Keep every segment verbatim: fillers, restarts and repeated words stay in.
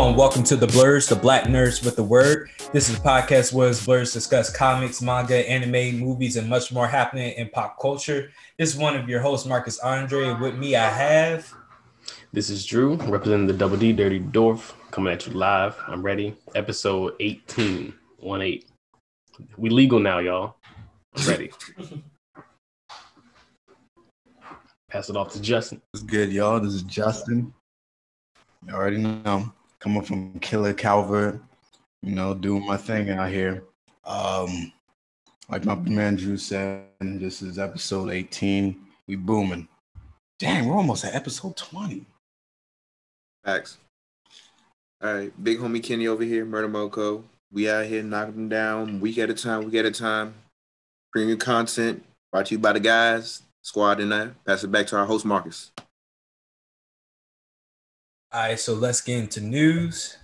Hello and welcome to The Blurs, the Black Nerds with the Word. This is a podcast where Blurs discuss comics, manga, anime, movies, and much more happening in pop culture. This is one of your hosts, Marcus Andre. With me, I have... This is Drew, representing the Double D, Dirty Dwarf, coming at you live. I'm ready. Episode eighteen, one eight. We legal now, y'all. Ready. Pass it off to Justin. What's good, y'all? This is Justin. You already know. Coming from Killer Calvert, you know, doing my thing out here. Um, like my man Drew said, this is episode eighteen. We booming. Dang, we're almost at episode twenty. Facts. All right, big homie Kenny over here, Murder Moco. We out here knocking them down week at a time, week at a time. Premium content brought to you by the guys, squad and I. Pass it back to our host, Marcus. All right, so let's get into news.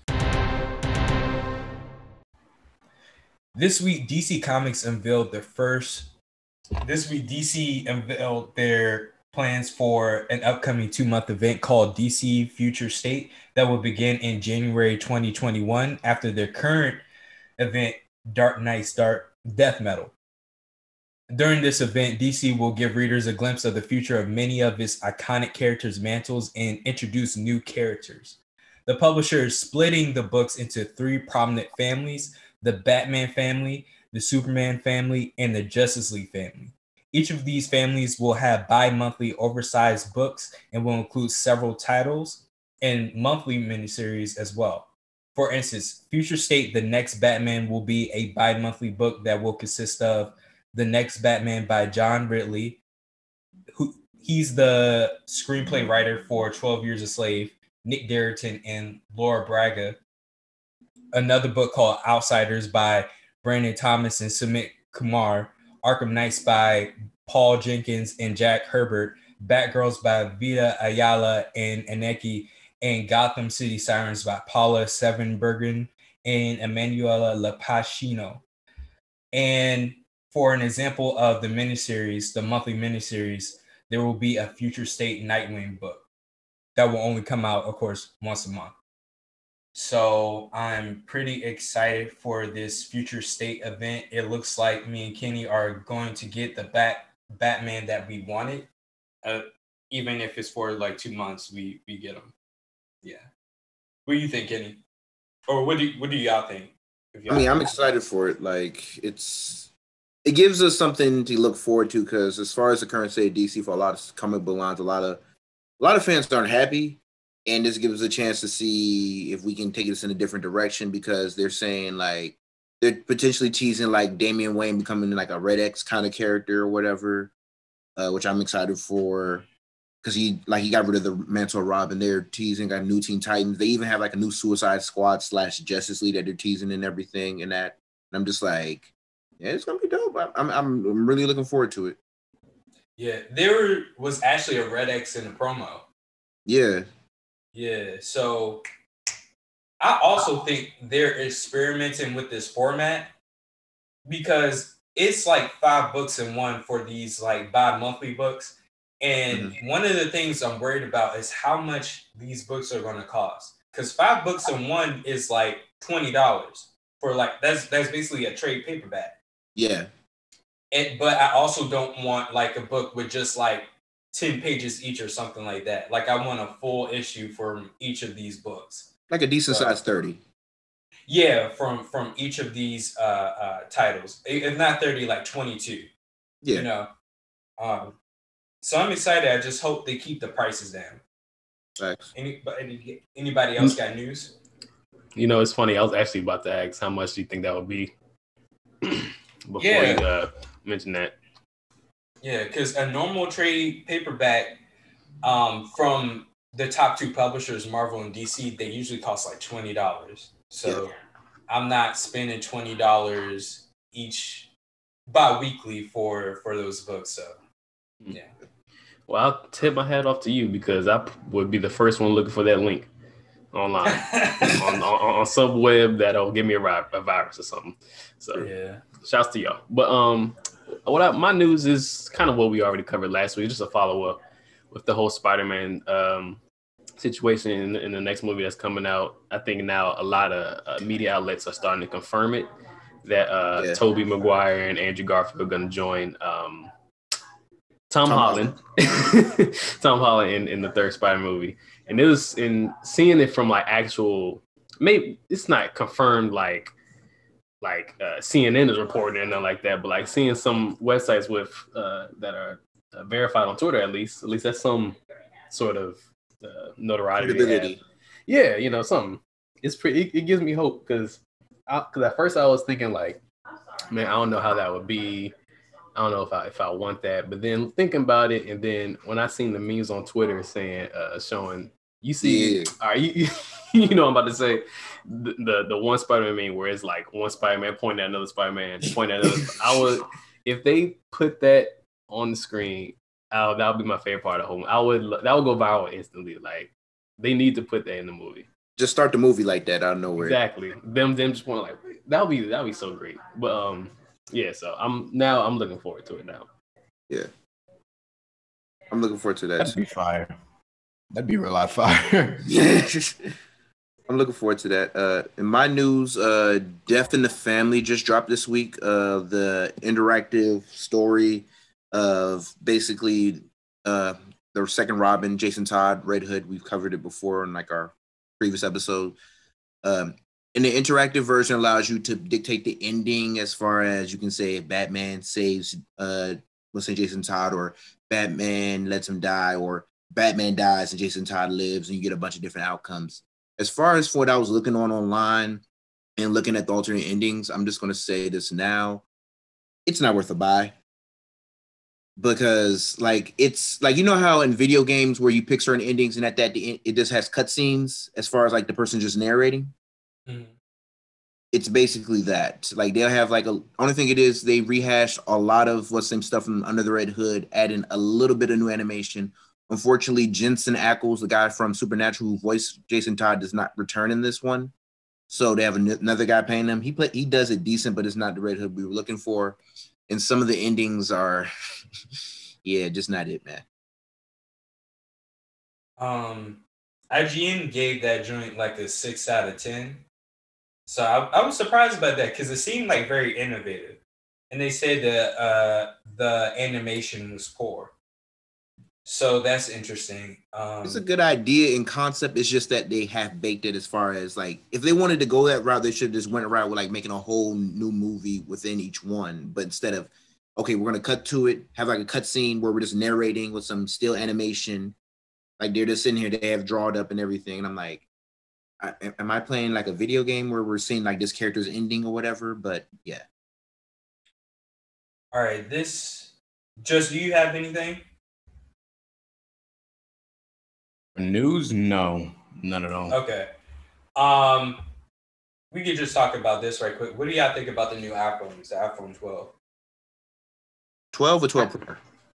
This week, D C Comics unveiled their first... This week, D C unveiled their plans for an upcoming two-month event called D C Future State that will begin in January twenty twenty-one after their current event, Dark Knight's Dark Death Metal. During this event, D C will give readers a glimpse of the future of many of its iconic characters' mantles and introduce new characters. The publisher is splitting the books into three prominent families: the Batman family, the Superman family, and the Justice League family. Each of these families will have bi-monthly oversized books and will include several titles and monthly miniseries as well. For instance, Future State, The Next Batman will be a bi-monthly book that will consist of The Next Batman by John Ridley, who he's the screenplay writer for twelve Years a Slave, Nick Darrington, and Laura Braga. Another book called Outsiders by Brandon Thomas and Sumit Kumar, Arkham Knights by Paul Jenkins and Jack Herbert, Batgirls by Vita Ayala and Aneki, and Gotham City Sirens by Paula Sevenbergen and Emanuela Lapacino. And for an example of the miniseries, the monthly miniseries, there will be a Future State Nightwing book that will only come out, of course, once a month. So I'm pretty excited for this Future State event. It looks like me and Kenny are going to get the Bat Batman that we wanted. Uh, even if it's for like two months, we we get them. Yeah. What do you think, Kenny? Or what do what do y'all think? I mean, I'm excited for it. Like, it's it gives us something to look forward to, because as far as the current state of D C for a lot of comic book lines, a lot of a lot of fans aren't happy. And this gives us a chance to see if we can take this in a different direction, because they're saying like they're potentially teasing like Damian Wayne becoming like a Red X kind of character or whatever, uh, which I'm excited for, because he like he got rid of the mantle of Robin. They're teasing like new Teen Titans. They even have like a new Suicide Squad slash Justice League that they're teasing and everything. And that, and I'm just like, yeah, it's gonna be dope. I'm I'm I'm really looking forward to it. Yeah, there was actually a Red X in the promo. Yeah. Yeah, so I also think they're experimenting with this format, because it's like five books in one for these like bi-monthly books. And mm-hmm. one of the things I'm worried about is how much these books are going to cost. Because five books in one is like twenty dollars for like, that's that's basically a trade paperback. Yeah. And, but I also don't want like a book with just like ten pages each or something like that. Like, I want a full issue from each of these books. Like a decent so, size thirty. Yeah, from from each of these uh, uh, titles. If not thirty, like twenty-two. Yeah. You know? Um, so I'm excited. I just hope they keep the prices down. Thanks. Anybody, anybody else got news? You know, it's funny. I was actually about to ask how much do you think that would be before yeah. you uh, mention that. Yeah, because a normal trade paperback um, from the top two publishers, Marvel and D C, they usually cost like twenty dollars. So yeah. I'm not spending twenty dollars each bi-weekly for, for those books. So, yeah. Well, I'll tip my hat off to you, because I would be the first one looking for that link online on, on, on some web that'll give me a, a virus or something. So, yeah. Shouts to y'all. But, um, What I, my news is kind of what we already covered last week, just a follow up with the whole Spider-Man um, situation in, in the next movie that's coming out. I think now a lot of uh, media outlets are starting to confirm it that uh, Yeah. Tobey Maguire and Andrew Garfield are going to join um, Tom, Tom Holland, Tom Holland in, in the third Spider movie. And it was in seeing it from like actual, maybe it's not confirmed like like uh, C N N is reporting and nothing like that, but like seeing some websites with uh, that are uh, verified on Twitter, at least, at least that's some sort of uh, notoriety. Credibility. Yeah, you know, something. It's pretty. It, it gives me hope because, because at first I was thinking like, man, I don't know how that would be. I don't know if I if I want that. But then thinking about it, and then when I seen the memes on Twitter saying, uh, showing, you see, Yeah. all right, you, you know, I'm about to say the the, the one Spider-Man meme where it's like one Spider-Man pointing at another Spider-Man, pointing at another. I would, if they put that on the screen, oh, that would be my favorite part of the whole. I would that would go viral instantly. Like they need to put that in the movie. Just start the movie like that out of nowhere. Exactly. Them them just want like that would be that would be so great. But um yeah, so I'm now I'm looking forward to it now. Yeah. I'm looking forward to that. That'd be fire. That'd be real life fire. Yeah. I'm looking forward to that. Uh, in my news, uh, Death in the Family just dropped this week. Uh, the interactive story of basically uh, the second Robin, Jason Todd, Red Hood. We've covered it before in like our previous episode. Um, and the interactive version allows you to dictate the ending as far as you can say if Batman saves, uh, let's say Jason Todd, or Batman lets him die, or Batman dies and Jason Todd lives, and you get a bunch of different outcomes. As far as what I was looking on online and looking at the alternate endings, I'm just going to say this now. It's not worth a buy. Because, like, it's like, you know how in video games where you pick certain endings and at that it just has cutscenes as far as like the person just narrating? Mm-hmm. It's basically that. Like, they'll have like a, only thing it is, they rehash a lot of what's same stuff from Under the Red Hood, add in a little bit of new animation. Unfortunately, Jensen Ackles, the guy from Supernatural who voiced Jason Todd, does not return in this one. So they have another guy paying him. He play, he does it decent, but it's not the Red Hood we were looking for. And some of the endings are, yeah, just not it, man. Um, I G N gave that joint like a six out of ten. So I, I was surprised about that because it seemed like very innovative. And they said that uh, the animation was poor. So that's interesting. Um, it's a good idea in concept. It's just that they have baked it as far as like, if they wanted to go that route, they should have just went around with like making a whole new movie within each one. But instead of, okay, we're going to cut to it, have like a cut scene where we're just narrating with some still animation. Like they're just sitting here, they have drawn up and everything. And I'm like, I, am I playing like a video game where we're seeing like this character's ending or whatever? But yeah. All right, this, just, do you have anything? News? No, none at all. Okay. Um, we could just talk about this right quick. What do y'all think about the new iPhones, the iPhone twelve? twelve or twelve Pro?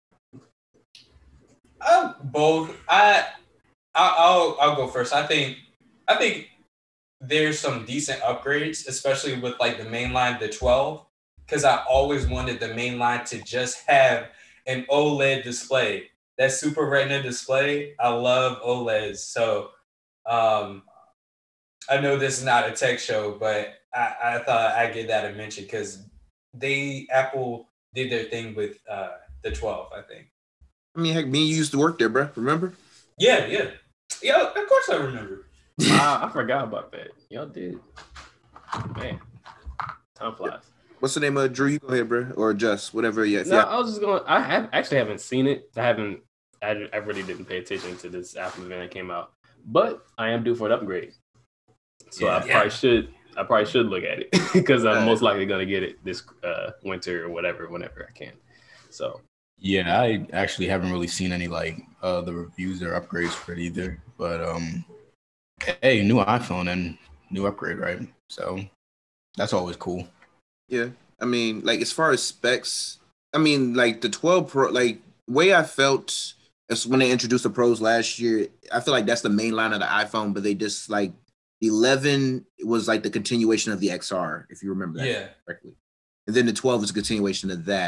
Uh, both. I, I, I'll, I'll go first. I think, I think there's some decent upgrades, especially with like the main line, the twelve, because I always wanted the main line to just have an OLED display. That Super Retina display, I love OLEDs. So um, I know this is not a tech show, but I, I thought I'd give that a mention because they Apple did their thing with uh, the twelve, I think. I mean, heck, me and you used to work there, bro. Remember? Yeah, yeah. Yeah, of course I remember. Wow, I forgot about that. Y'all did. Man, time flies. What's the name of Drew? You go ahead, bro, or just whatever. Yeah. No, yeah. I was just going. I have actually haven't seen it. I haven't. I, I really didn't pay attention to this Apple event that came out, but I am due for an upgrade, so yeah, I yeah. probably should. I probably should look at it because I'm most likely going to get it this uh, winter or whatever, whenever I can. So yeah, I actually haven't really seen any like uh, the reviews or upgrades for it either. But um, hey, new iPhone and new upgrade, right? So that's always cool. Yeah, I mean, like as far as specs, I mean, like the twelve Pro, like way I felt as when they introduced the Pros last year, I feel like that's the main line of the iPhone, but they just like the eleven was like the continuation of the X R, if you remember that Yeah. correctly. And then the twelve is a continuation of that.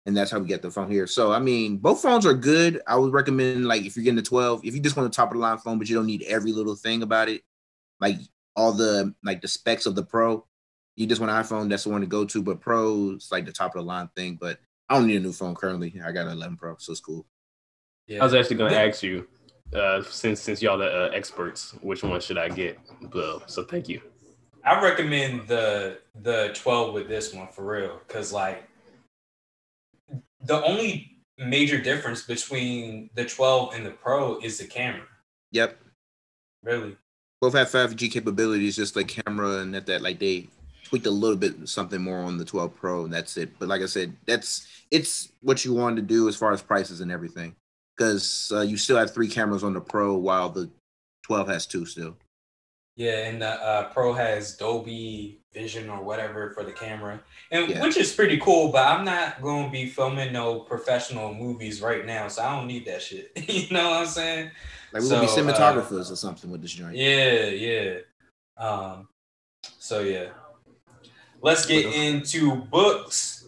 and that's how we get the phone here. So I mean, both phones are good. I would recommend like if you're getting the twelve, if you just want a top of the line phone, but you don't need every little thing about it, like all the like the specs of the Pro. You just want an iPhone, that's the one to go to. But Pro is like the top of the line thing. But I don't need a new phone currently. I got an eleven Pro, so it's cool. Yeah. I was actually going to ask you, uh, since since y'all the uh, experts, which one should I get? Well, so thank you. I recommend the the twelve with this one for real, because like the only major difference between the twelve and the Pro is the camera. Yep. Really. Both have five G capabilities, just like camera and that, that like they tweaked a little bit something more on the twelve Pro, and that's it. But like I said, that's it's what you wanted to do as far as prices and everything, because uh, you still have three cameras on the Pro while the twelve has two still. Yeah, and the uh, Pro has Dolby Vision or whatever for the camera, and yeah. which is pretty cool. But I'm not going to be filming no professional movies right now, so I don't need that shit. You know what I'm saying? Like we so, will be cinematographers uh, or something with this joint. Yeah, yeah. Um. So yeah, let's get into books.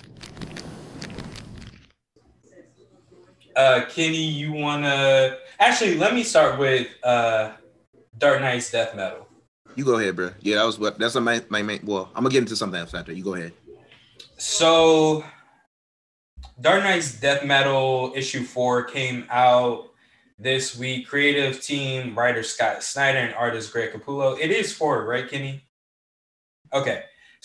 Uh, Kenny, you wanna actually let me start with uh. Dark Knight's Death Metal. You go ahead, bro. Yeah, that was what that's my my main. Well, I'm gonna get into something else after. You go ahead. So, Dark Knight's Death Metal issue four came out this week. Creative team writer Scott Snyder and artist Greg Capullo. It is four, right, Kenny? Okay.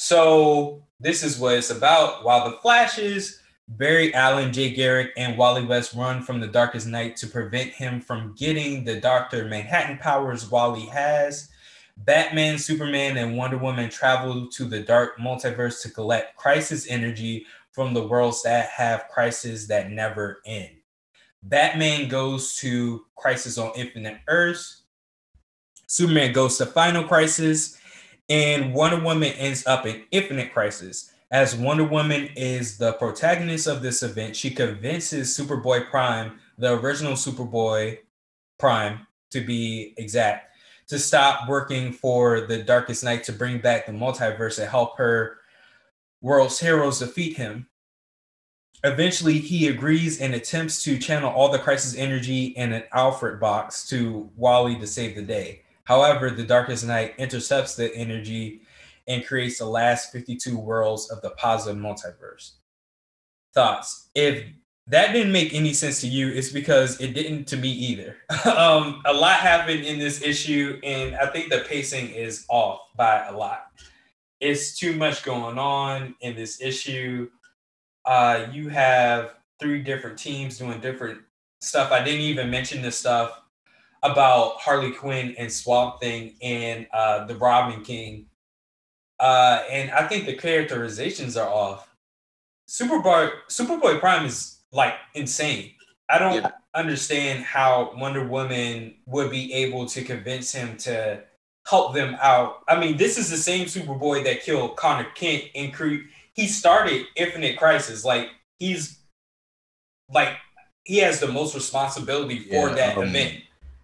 So this is what it's about. While the Flashes, Barry Allen, Jay Garrick, and Wally West run from the Darkest Night to prevent him from getting the Doctor Manhattan powers Wally has, Batman, Superman, and Wonder Woman travel to the dark multiverse to collect crisis energy from the worlds that have crises that never end. Batman goes to Crisis on Infinite Earths. Superman goes to Final Crisis, and Wonder Woman ends up in Infinite Crisis. As Wonder Woman is the protagonist of this event, she convinces Superboy Prime, the original Superboy Prime to be exact, to stop working for the Darkest Night to bring back the multiverse and help her world's heroes defeat him. Eventually, he agrees and attempts to channel all the crisis energy in an Alfred box to Wally to save the day. However, the Darkest Night intercepts the energy and creates the last fifty-two worlds of the positive multiverse. Thoughts? If that didn't make any sense to you, it's because it didn't to me either. um, a lot happened in this issue, and I think the pacing is off by a lot. It's too much going on in this issue. Uh, you have three different teams doing different stuff. I didn't even mention the stuff about Harley Quinn and Swamp Thing and uh, the Robin King. Uh, and I think the characterizations are off. Superboy, Superboy Prime is like insane. I don't yeah. understand how Wonder Woman would be able to convince him to help them out. I mean, this is the same Superboy that killed Connor Kent and cre- he started Infinite Crisis. Like he's like he has the most responsibility for yeah, that um, event.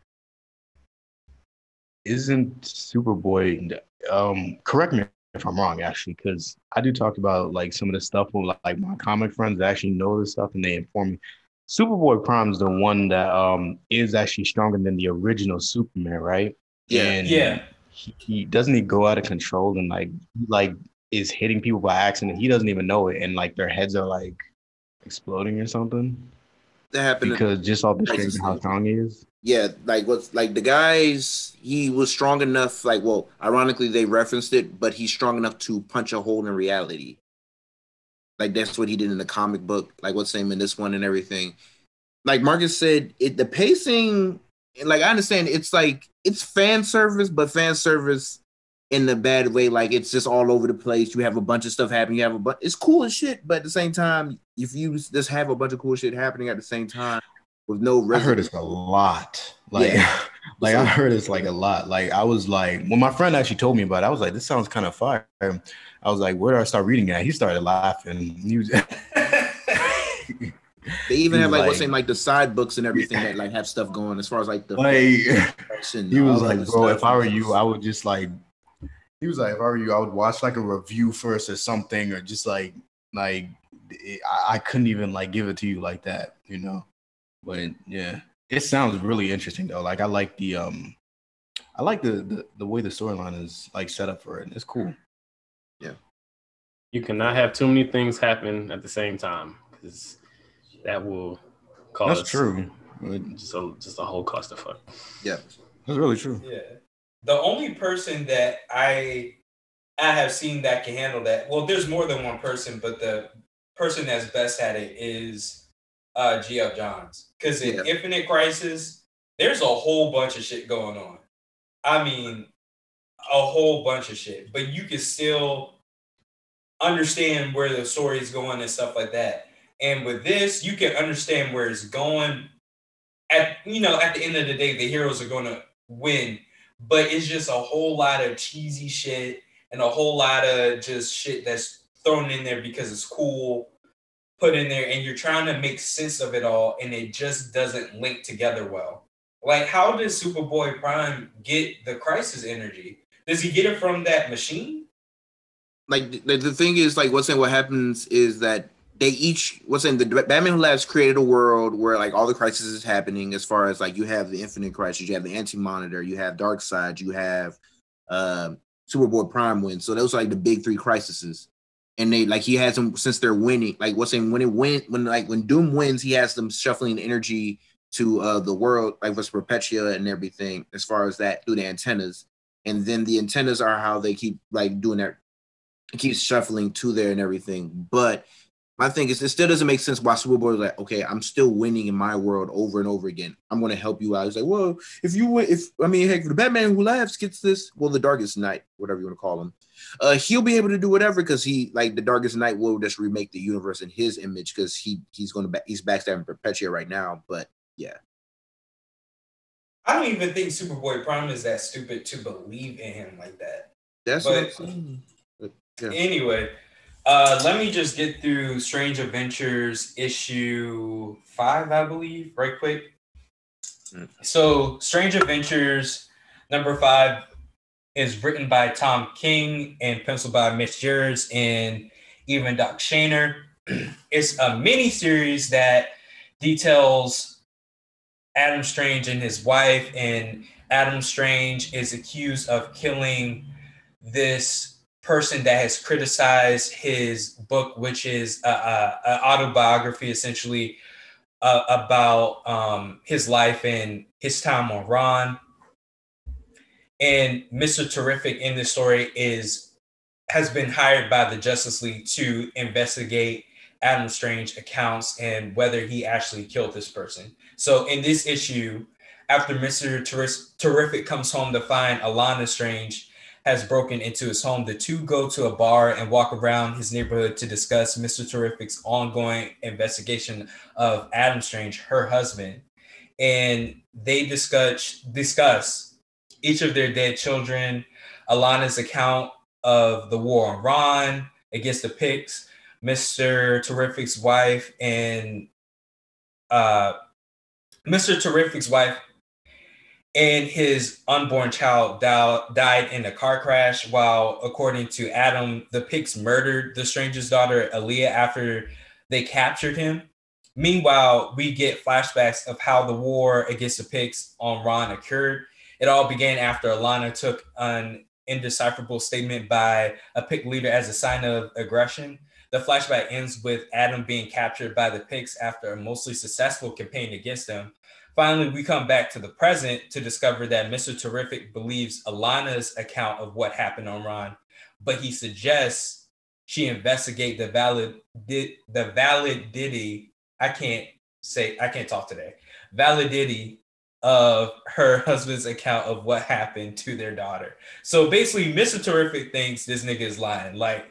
Isn't Superboy? Um, correct me if I'm wrong, actually, because I do talk about like some of the stuff with like my comic friends that actually know this stuff and they inform me. Superboy Prime is the one that um is actually stronger than the original Superman, right? Yeah, and yeah. He, he doesn't he go out of control and like like is hitting people by accident. He doesn't even know it, and like their heads are like exploding or something. That happened because just all the strength and how strong he is. Yeah, like what's like the guys, he was strong enough, like, well, ironically, they referenced it, but he's strong enough to punch a hole in reality. Like, that's what he did in the comic book, like what's name in this one and everything. Like Marcus said, it the pacing, like, I understand it's like, it's fan service, but fan service in the bad way. Like, it's just all over the place. You have a bunch of stuff happening. You have a bunch, it's cool as shit, but at the same time, if you just have a bunch of cool shit happening at the same time, with no resonance. I heard it's a lot. Like, yeah. like I heard it's like a lot. Like I was like, when my friend actually told me about it, I was like, this sounds kind of fire. I was like, where do I start reading it? He started laughing. He was they even have like, like what's saying like the side books and everything that like have stuff going as far as like the like he was like, bro, if I were you, I would just like he was like, if I were you, I would watch like a review first or something, or just like like it, I, I couldn't even like give it to you like that, you know. But yeah, it sounds really interesting though. Like I like the um, I like the the, the way the storyline is like set up for it. It's cool. Yeah, You cannot have too many things happen at the same time because that will cause That's true. just a just a whole clusterfuck. Yeah, that's really true. Yeah, the only person that I I have seen that can handle that. Well, there's more than one person, but the person that's best at it is uh, G F Johns. Because in Yeah. Infinite Crisis, there's a whole bunch of shit going on. I mean, a whole bunch of shit. But you can still understand where the story is going and stuff like that. And with this, you can understand where it's going. At you know, at the end of the day, the heroes are going to win. But it's just a whole lot of cheesy shit and a whole lot of just shit that's thrown in there because it's cool, put in there, and you're trying to make sense of it all, and it just doesn't link together well. Like, how does Superboy Prime get the Crisis energy? Does he get it from that machine? Like the, the thing is, like what's saying what happens is that they each what's saying the Batman Who Laughs created a world where like all the crises is happening. As far as like you have the Infinite Crisis, you have the Anti-Monitor, you have Darkseid, you have uh, Superboy Prime win. So those are like the big three crises. And they like he has them since they're winning. Like what's saying when it win when like when Doom wins, he has them shuffling energy to uh the world, like with Perpetua and everything, as far as that through the antennas. And then the antennas are how they keep like doing that. It keeps shuffling to there and everything. But my thing is, it still doesn't make sense why Superboy is like, okay, I'm still winning in my world over and over again. I'm going to help you out. He's like, well, if you win, if I mean, heck, the Batman Who Laughs gets this, well, the Darkest Night, whatever you want to call him, uh, he'll be able to do whatever because he, like, the Darkest Night will just remake the universe in his image because he he's going to ba- he's backstabbing Perpetua right now. But yeah, I don't even think Superboy Prime is that stupid to believe in him like that. that's But- what I'm saying. But, yeah. Anyway, uh, let me just get through Strange Adventures issue five, I believe, right quick. Mm. So, Strange Adventures number five is written by Tom King and penciled by Mitch Gerads and even Doc Shaner. It's a mini series that details Adam Strange and his wife, and Adam Strange is accused of killing this person that has criticized his book, which is an autobiography essentially uh, about um, his life and his time on Ron. And Mister Terrific in this story is has been hired by the Justice League to investigate Adam Strange accounts and whether he actually killed this person. So in this issue, after Mister Ter- Terrific comes home to find Alana Strange has broken into his home, the two go to a bar and walk around his neighborhood to discuss Mister Terrific's ongoing investigation of Adam Strange, her husband. And they discuss discuss each of their dead children, Alana's account of the war on Ron against the Picts, Mister Terrific's wife, and uh, Mister Terrific's wife and his unborn child died in a car crash, while, according to Adam, the Picts murdered the Stranger's daughter, Aaliyah, after they captured him. Meanwhile, we get flashbacks of how the war against the Picts on Ron occurred. It all began after Alana took an indecipherable statement by a Pict leader as a sign of aggression. The flashback ends with Adam being captured by the Picts after a mostly successful campaign against them. Finally, we come back to the present to discover that Mister Terrific believes Alana's account of what happened on Ron, but he suggests she investigate the valid the validity. I can't say I can't talk today. Validity of her husband's account of what happened to their daughter. So basically, Mister Terrific thinks this nigga is lying. Like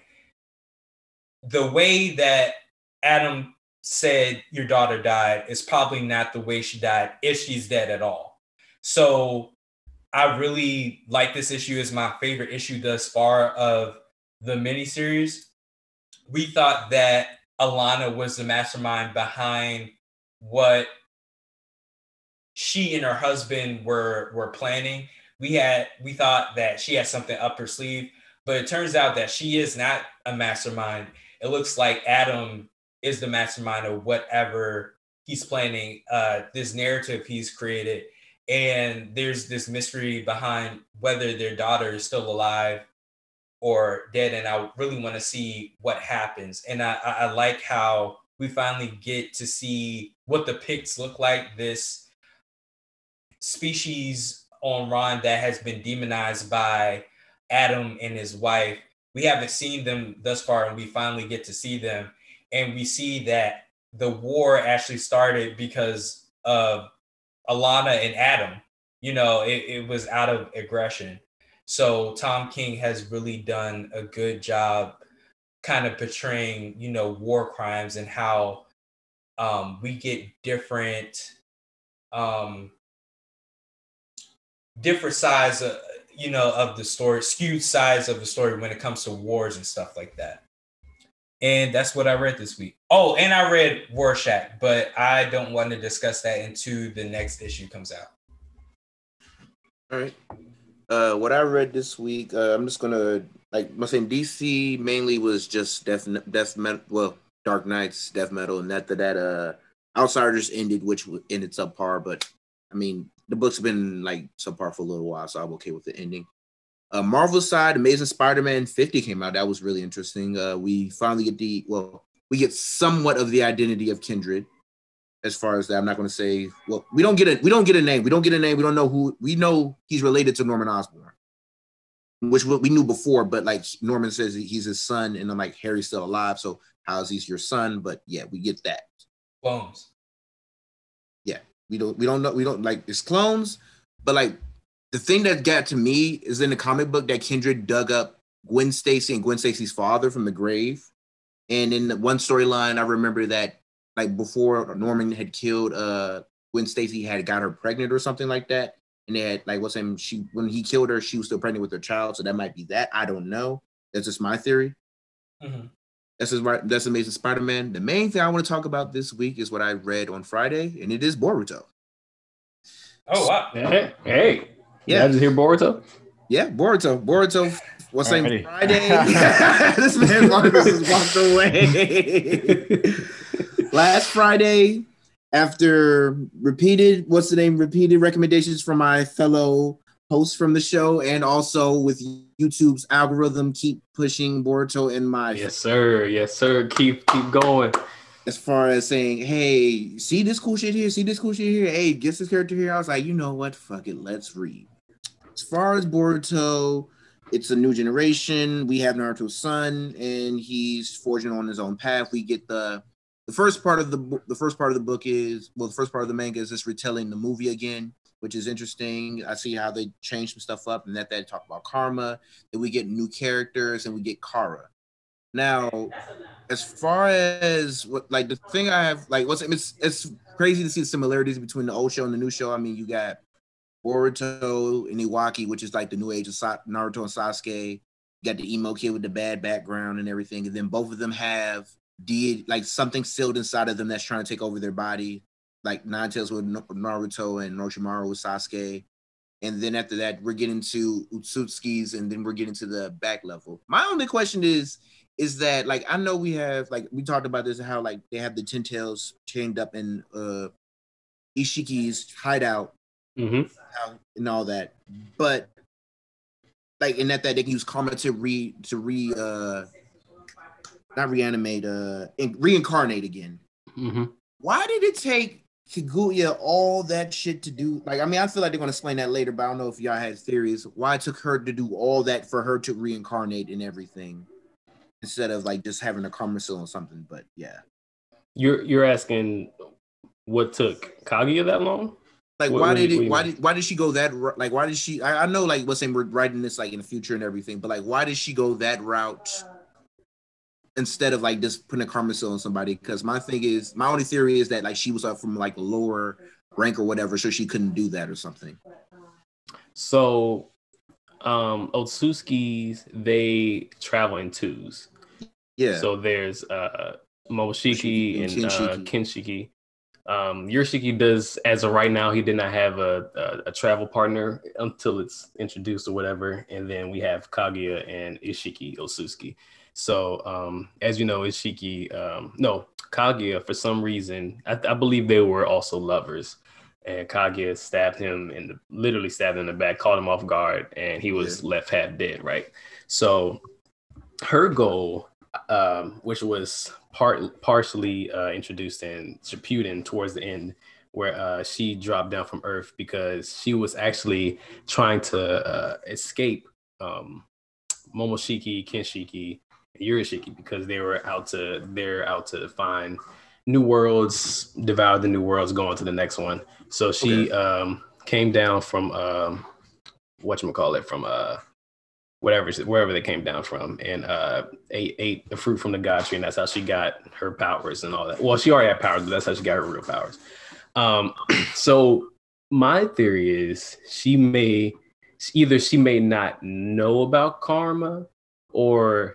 the way that Adam said your daughter died is probably not the way she died, if she's dead at all. So I really like this issue. It's my favorite issue thus far of the miniseries. We thought that Alana was the mastermind behind what she and her husband were were planning. We had we thought that she had something up her sleeve, but it turns out that she is not a mastermind. It looks like Adam is the mastermind of whatever he's planning, uh, this narrative he's created. And there's this mystery behind whether their daughter is still alive or dead. And I really want to see what happens. And I, I, I like how we finally get to see what the Picts look like, this species on Ron that has been demonized by Adam and his wife. We haven't seen them thus far, and we finally get to see them. And we see that the war actually started because of Alana and Adam. You know, it, it was out of aggression. So Tom King has really done a good job kind of portraying, you know, war crimes and how um, we get different um, different sides of, you know, of the story, skewed sides of the story when it comes to wars and stuff like that. And that's what I read this week. Oh, and I read Rorschach, but I don't want to discuss that until the next issue comes out. All right. Uh, what I read this week, uh, I'm just gonna like I'm saying D C mainly was just death, death metal, well, Dark Knights, death metal, and after that, uh, Outsiders ended, which ended subpar. But I mean, the book's been like subpar for a little while, so I'm okay with the ending. Uh, Marvel side, Amazing Spider-Man fifty came out. That was really interesting. Uh, we finally get the well, we get somewhat of the identity of Kindred. As far as that, I'm not going to say. Well, we don't get a we don't get a name. We don't get a name. We don't know who. We know he's related to Norman Osborn, which we knew before. But like Norman says, he's his son, and I'm like, Harry's still alive. So how is he your son? But yeah, we get that. Clones. Yeah, we don't. We don't know. We don't like it's clones. But like the thing that got to me is in the comic book that Kindred dug up Gwen Stacy and Gwen Stacy's father from the grave, and in the one storyline, I remember that. Like before Norman had killed uh Gwen Stacy had got her pregnant or something like that. And they had like what's him she when he killed her, she was still pregnant with her child. So that might be that. I don't know. That's just my theory. Mm-hmm. That's just right. That's Amazing Spider-Man. The main thing I want to talk about this week is what I read on Friday, and it is Boruto. Oh wow. Hey, hey. Yeah, I just hear Boruto. Yeah, Boruto. Boruto what's saying Alrighty. Friday. This man Marcus has walked away. Last Friday, after repeated, what's the name? Repeated recommendations from my fellow hosts from the show, and also with YouTube's algorithm, keep pushing Boruto in my. Yes, sir. Yes, sir. Keep keep going. As far as saying, hey, see this cool shit here, see this cool shit here. Hey, get this character here. I was like, you know what? Fuck it, let's read. As far as Boruto, it's a new generation. We have Naruto's son, and he's forging on his own path. We get the. The first part of the the first part of the book is well, the first part of the manga is just retelling the movie again, which is interesting. I see how they change some stuff up, and that they talk about karma. Then we get new characters, and we get Kara. Now, as far as what like the thing I have like what's it's it's crazy to see the similarities between the old show and the new show. I mean, you got Boruto and Iwaki, which is like the new age of Sa- Naruto and Sasuke. You got the emo kid with the bad background and everything, and then both of them have. Did like something sealed inside of them that's trying to take over their body, like Nine Tails with Naruto and Orochimaru with Sasuke, and then after that we're getting to Utsutsuki's, and then we're getting to the back level. My only question is, is that like I know we have like we talked about this how like they have the Ten Tails chained up in uh Ishiki's hideout Mm-hmm. and all that, but like in that that they can use karma to re to re uh. Not reanimate, uh, reincarnate again. Mm-hmm. Why did it take Kaguya all that shit to do? Like, I mean, I feel like they're gonna explain that later, but I don't know if y'all had theories. Why it took her to do all that for her to reincarnate and everything, instead of like just having a karma seal or something? But yeah, You're you're asking what took Kaguya that long? like What- why what did do you- it? what Why do you did why did she go that? ru- Like, why did she? I, I know, like, what's saying we're writing this like in the future and everything, but like, why did she go that route? Instead of like just putting a karma seal on somebody, because my thing is, my only theory is that like she was up from like a lower rank or whatever, so she couldn't do that or something. So, um, Otsutsuki's they travel in twos. Yeah. So there's uh Momoshiki Momoshiki and and uh, Kinshiki. Kinshiki. Um, Yoshiki does, as of right now, he did not have a, a a travel partner until it's introduced or whatever. And then we have Kaguya and Ishiki Otsutsuki. So um, as you know, Ishiki, um, no, Kaguya, for some reason, I, I believe they were also lovers. And Kaguya stabbed him and literally stabbed him in the back, caught him off guard, and he was yeah. left half dead, right? So her goal, um, which was part partially uh, introduced in Shippuden towards the end, where uh, she dropped down from Earth because she was actually trying to uh, escape um, Momoshiki, Kenshiki, and Urashiki because they were out to they're out to find new worlds, devour the new worlds, go on to the next one. So she okay. um, came down from um, whatchamacallit, from uh, whatever wherever they came down from, and uh, ate ate the fruit from the god tree, and that's how she got her powers and all that. Well, she already had powers, but that's how she got her real powers. Um, so my theory is she may either she may not know about karma, or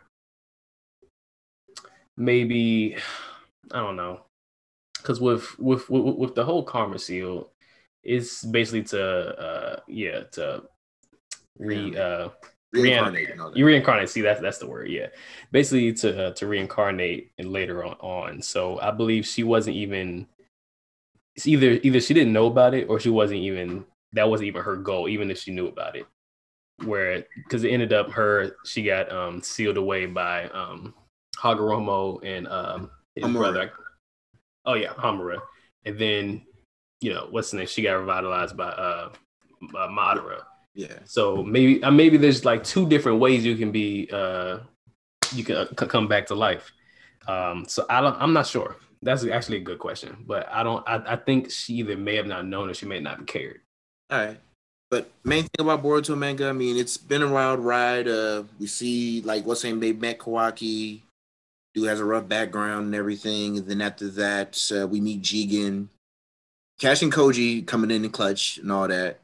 maybe I don't know, because with, with with with the whole karma seal, it's basically to uh yeah to re uh reincarnate. You reincarnate. See, that's that's the word. Yeah, basically to uh, to reincarnate and later on, on. So I believe she wasn't even. It's either either she didn't know about it, or she wasn't even that wasn't even her goal, even if she knew about it. Where because it ended up her she got um sealed away by um Hagoromo and um his Hamura. brother. Oh yeah, Hamura. And then you know what's the name? She got revitalized by uh by Madara. Yeah. So maybe uh, maybe there's like two different ways you can be uh you can uh, come back to life. Um so I don't I'm not sure. That's actually a good question, but I don't. I, I think she either may have not known or she may not have cared. All right, but main thing about Boruto manga, I mean, it's been a wild ride. Uh, we see like what's name they met Kawaki, dude has a rough background and everything. And then after that, uh, we meet Jigen, Cash and Koji coming in the clutch and all that.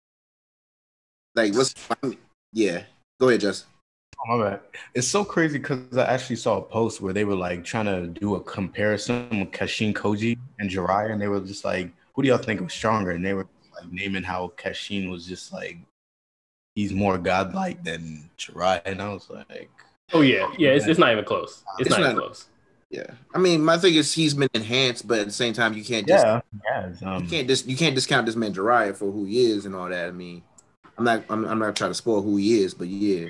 Like what's I mean, yeah? Go ahead, Justin. Oh, my bad. It's so crazy because I actually saw a post where they were like trying to do a comparison with Kashin Koji and Jiraiya, and they were just like, who do y'all think was stronger? And they were like naming how Kashin was just like, he's more godlike than Jiraiya. And I was like, oh, yeah. Yeah, it's, it's not even close. It's, it's not, not even close. Yeah. I mean, my thing is he's been enhanced, but at the same time, you can't just, yeah, yes, um, you can't just, you can't discount this man Jiraiya for who he is and all that. I mean, I'm not, I'm, I'm not trying to spoil who he is, but yeah.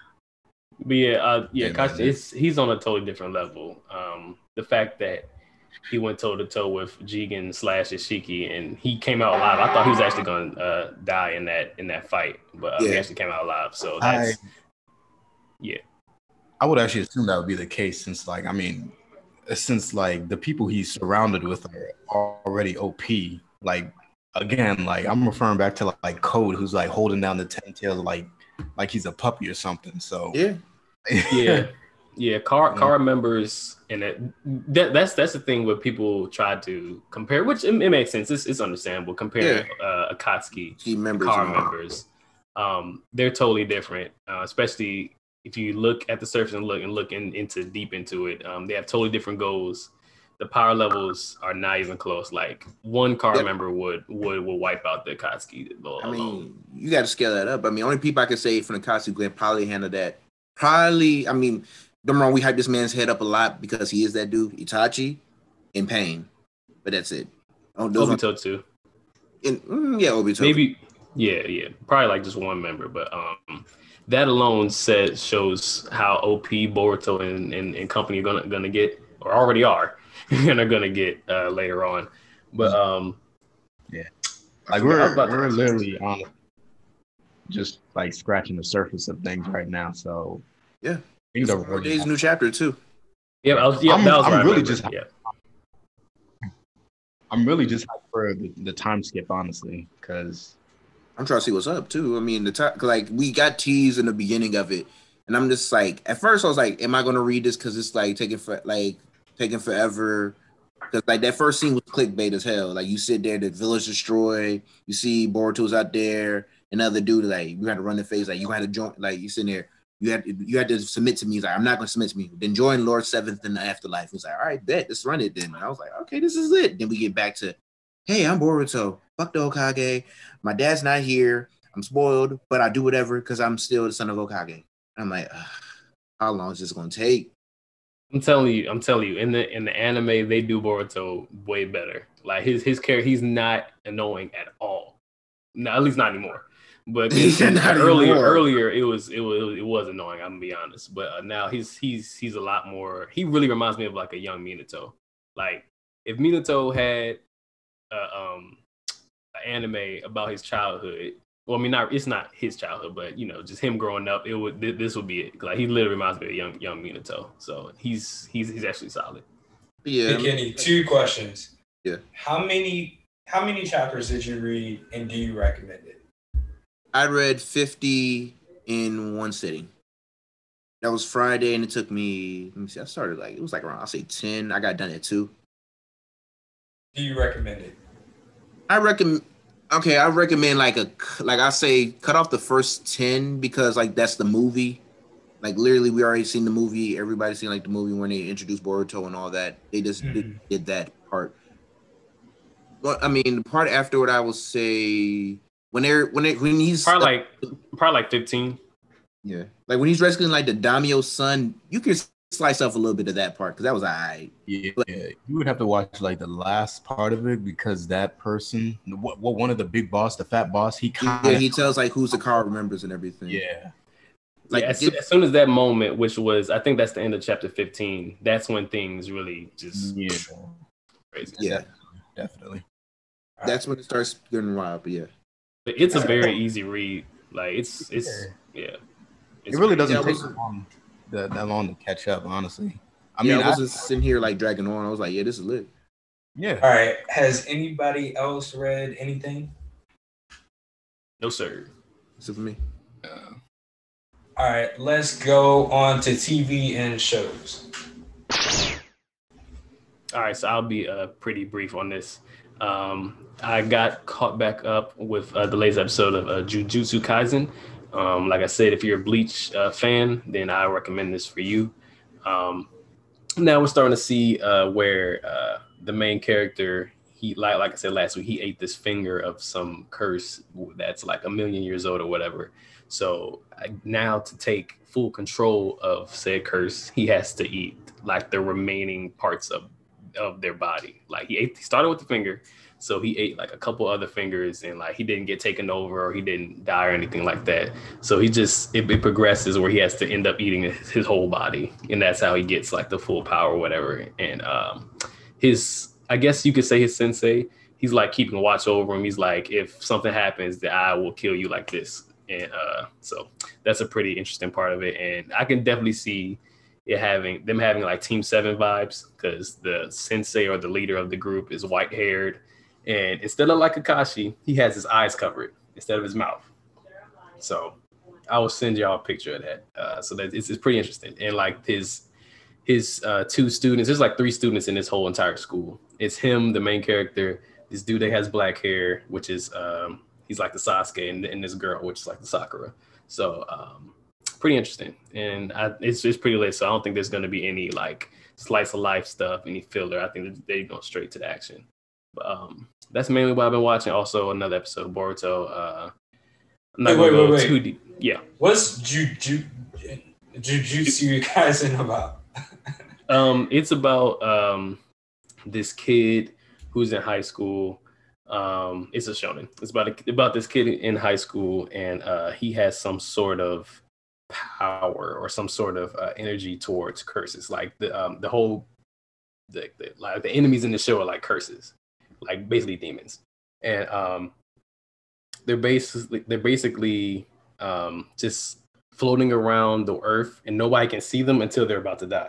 But yeah, uh, yeah, Kashi, it's he's on a totally different level. Um, the fact that he went toe to toe with Jigen slash Ishiki, and he came out alive. I thought he was actually going to uh, die in that in that fight, but uh, yeah. he actually came out alive. So that's I, yeah. I would actually assume that would be the case, since like I mean, since like the people he's surrounded with are already O P. Like again, like I'm referring back to like Code, who's like holding down the ten tails, like. Like he's a puppy or something. So yeah, yeah, yeah. Car car members, and that, that that's that's the thing where people try to compare, which it, it makes sense. It's, it's understandable. Comparing yeah. uh, Akatsuki Key members, car members, um, they're totally different. Uh, especially if you look at the surface and look and look in, into deep into it, um, they have totally different goals. The power levels are not even close. Like one car yep. member would would would wipe out the Akatsuki. I mean, you got to scale that up. I mean, only people I can say from the Akatsuki can probably handle that. Probably, I mean, don't wrong. We hype this man's head up a lot because he is that dude, Itachi, in Pain, but that's it. Oh, Obito too. In, mm, yeah, Obito. Maybe, yeah, yeah, probably like just one member, but um, that alone says shows how O P Boruto and, and, and company are gonna gonna get or already are. And are gonna get uh, later on, but um, yeah, like we're we're literally on just like scratching the surface of things right now. So yeah, things are really days new chapter too. Yeah, I was, yeah, I'm, that was I'm really remember. just yeah. I'm really just hyped for the, the time skip, honestly, because I'm trying to see what's up too. I mean, the time like we got teased in the beginning of it, and I'm just like, at first I was like, am I gonna read this because it's like taking for like. taking forever, because like that first scene was clickbait as hell. Like you sit there, the village destroyed. You see Boruto's out there, another dude like you had to run the face, like you had to join. Like you sitting there, you had you had to submit to me. He's like, I'm not gonna submit to me. Then join Lord Seventh in the afterlife. He's like, all right, bet, let's run it then. And I was like, okay, this is it. Then we get back to, hey, I'm Boruto. Fuck the Hokage. My dad's not here. I'm spoiled, but I do whatever because I'm still the son of Hokage. And I'm like, how long is this gonna take? I'm telling you, I'm telling you, in the in the anime, they do Boruto way better. Like his his character, he's not annoying at all. No, at least not anymore. But in, in Not earlier, anymore. earlier it was it was it was annoying. I'm gonna be honest, but uh, now he's he's he's a lot more. He really reminds me of like a young Minato. Like if Minato had uh, um an anime about his childhood. Well, I mean, not it's not his childhood, but you know, just him growing up. It would th- this would be it. Like he literally reminds me of young young Minato. So he's he's he's actually solid. Yeah. Hey, Kenny, two questions. Yeah. How many how many chapters did you read, and do you recommend it? I read fifty in one sitting. That was Friday, and it took me. Let me see. I started like it was like around. I'll say ten. I got done at two. Do you recommend it? I recommend. Okay, I recommend like a like I say cut off the first ten because like that's the movie. Like literally, we already seen the movie. Everybody's seen like the movie when they introduced Boruto and all that. They just Mhm. did, did that part. Well, I mean, the part afterward, I will say when they're when they when he's Probably like probably like fifteen. yeah, like when he's rescuing like the Daimyo's son, you can slice off a little bit of that part because that was alright. Yeah, yeah, you would have to watch like the last part of it because that person, what, what one of the big boss, the fat boss, he kind Yeah, of he tells like who's the car remembers and everything. yeah. like yeah, as, it- as soon as that moment, which was I think that's the end of chapter fifteen. That's when things really just Yeah, crazy. yeah, definitely. that's when it starts getting wild. But yeah, But it's a very easy read. Like it's it's yeah. It's It really very- doesn't Yeah, I take was- long, that, that long to catch up, honestly. I I mean, mean, I I- wasn't sitting here like dragging on. I was like, yeah, this is lit. yeah. All right. Has anybody else read anything? No sir. So for me, Uh, All right. Let's go on to T V and shows. All right, so I'll be uh, pretty brief on this. Um, I got caught back up with uh, the latest episode of uh, Jujutsu Kaisen. Um, like I said, if you're a Bleach uh, fan, then I recommend this for you. Um, now we're starting to see uh, where uh, the main character, he like like I said last week, he ate this finger of some curse that's like a million years old or whatever. So I, now to take full control of said curse, he has to eat like the remaining parts of of their body. Like he ate, he started with the finger, so he ate like a couple other fingers, and like he didn't get taken over or he didn't die or anything like that. So he just it, it progresses where he has to end up eating his, his whole body, and that's how he gets like the full power or whatever. And um, his, I guess you could say his sensei, he's like keeping watch over him. He's like, if something happens, that I will kill you like this. And uh, so that's a pretty interesting part of it, and I can definitely see it having them having like Team Seven vibes because the sensei or the leader of the group is white haired, and instead of like Kakashi, he has his eyes covered instead of his mouth. So I will send y'all a picture of that. Uh, so that it's, it's pretty interesting. And like his his uh, two students, there's like three students in this whole entire school. It's him, the main character, this dude that has black hair, which is um, he's like the Sasuke, and, and this girl, which is like the Sakura. So um, pretty interesting, and I, it's it's pretty late. So I don't think there's going to be any like slice of life stuff, any filler. I think they go straight to the action. But um, that's mainly what I've been watching. Also, another episode of Boruto. Uh, I'm not Wait, gonna wait, go wait, too wait. deep. Yeah. What's Juju Jujutsu Kaisen about? Um, it's about um this kid who's in high school. Um, it's a shonen. It's about a, about this kid in high school, and uh, he has some sort of power or some sort of uh, energy towards curses. Like the um, the whole the, the like the enemies in the show are like curses, like basically demons, and um, they're basically they're basically um, just floating around the earth, and nobody can see them until they're about to die.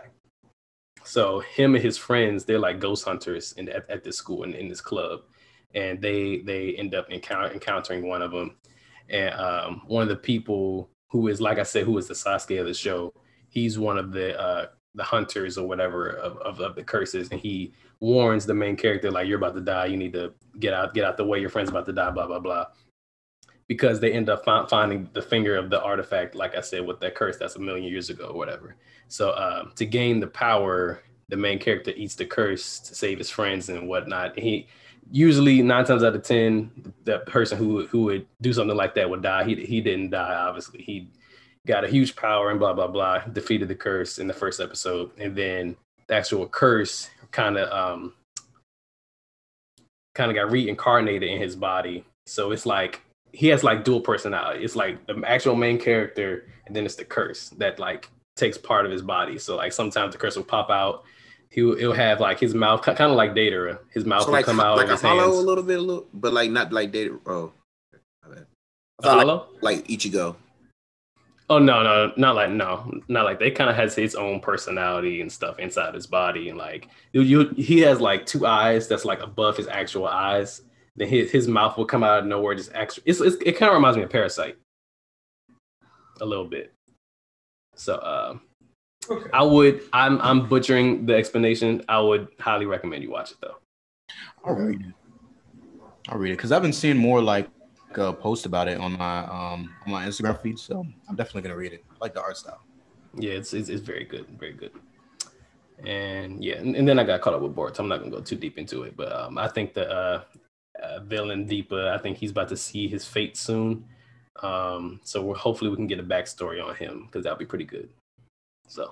So him and his friends, they're like ghost hunters in, at, at this school and in, in this club, and they they end up encounter, encountering one of them, and um, one of the people who is, like I said, who is the Sasuke of the show. He's one of the uh, the hunters or whatever of, of, of the curses, and he warns the main character like, "You're about to die. You need to get out get out the way. Your friend's about to die." Blah blah blah. Because they end up fi- finding the finger of the artifact, like I said, with that curse that's a million years ago or whatever. So um, to gain the power, the main character eats the curse to save his friends and whatnot. He usually nine times out of ten, the person who who would do something like that would die. He he didn't die, obviously. He got a huge power and blah blah blah, defeated the curse in the first episode, and then the actual curse kind of um kind of got reincarnated in his body. So it's like he has like dual personality. It's like the actual main character, and then it's the curse that like takes part of his body. So like sometimes the curse will pop out. He'll he'll have like his mouth kind of like Datara. His mouth So will like come out like of a his hollow hands. a little bit, a little, but like not like data. Oh, my bad. I A thought hollow? like, like Ichigo. Oh no, no, not like no, not like they kind of has his own personality and stuff inside his body, and like you, you, he has like two eyes that's like above his actual eyes. Then his his mouth will come out of nowhere, just extra. It's, it's it kind of reminds me of Parasite a little bit. So uh, Okay. I would, I'm I'm butchering the explanation. I would highly recommend you watch it though. I'll read it. I'll read it because I've been seeing more like uh, posts about it on my um on my Instagram feed, so I'm definitely gonna read it. I like the art style. Yeah, it's it's, it's very good, very good. And yeah, and, and then I got caught up with Boruto. I'm not gonna go too deep into it, but um, I think the uh, uh, villain Deepa, I think he's about to see his fate soon. Um, so we're, hopefully we can get a backstory on him because that'll be pretty good. So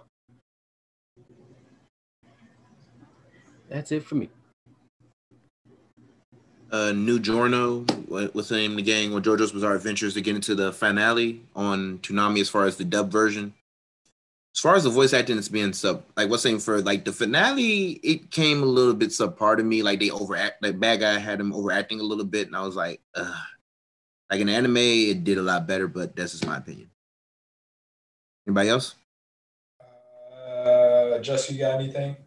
that's it for me. Uh, New Giorno within the gang on JoJo's Bizarre Adventures to get into the finale on Toonami as far as the dub version. As far as the voice acting, it's being sub. Like what's saying for like the finale, it came a little bit subpar to me. Like they overact. Like bad guy had him overacting a little bit, and I was like, ugh. Like in the anime, it did a lot better, but that's just my opinion. Anybody else? Uh, Just you got anything?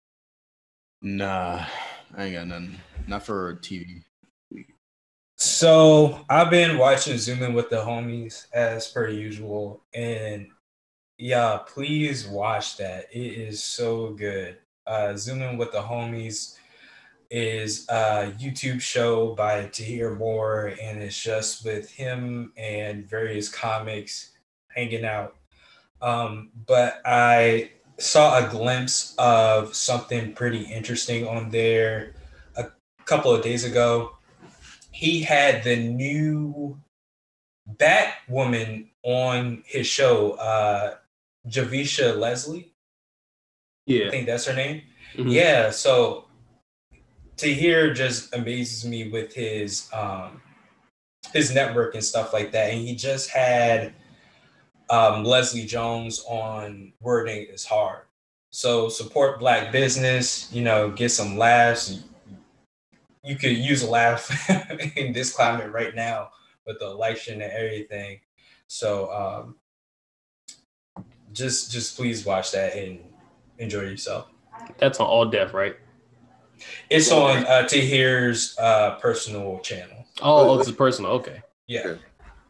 Nah, I ain't got nothing. Not for T V. So I've been watching Zoom In with the Homies as per usual, and yeah, please watch that. It is so good. Uh, Zoom In with the Homies is a YouTube show by Tahir Moore, and it's just with him and various comics hanging out. Um, but I saw a glimpse of something pretty interesting on there a couple of days ago. He had the new Batwoman on his show, uh, Javisha Leslie. I Yeah, think that's her name. Mhm. Yeah, so Tahir just amazes me with his um, his network and stuff like that. And he just had um, Leslie Jones on Wording is Hard. So support Black business, you know, get some laughs. You could use a laugh in this climate right now with the election and everything. So um, just just please watch that and enjoy yourself. That's on All Def, right? It's on uh, Tahir's uh, personal channel. Oh, oh, it's personal. Okay. Yeah. Okay.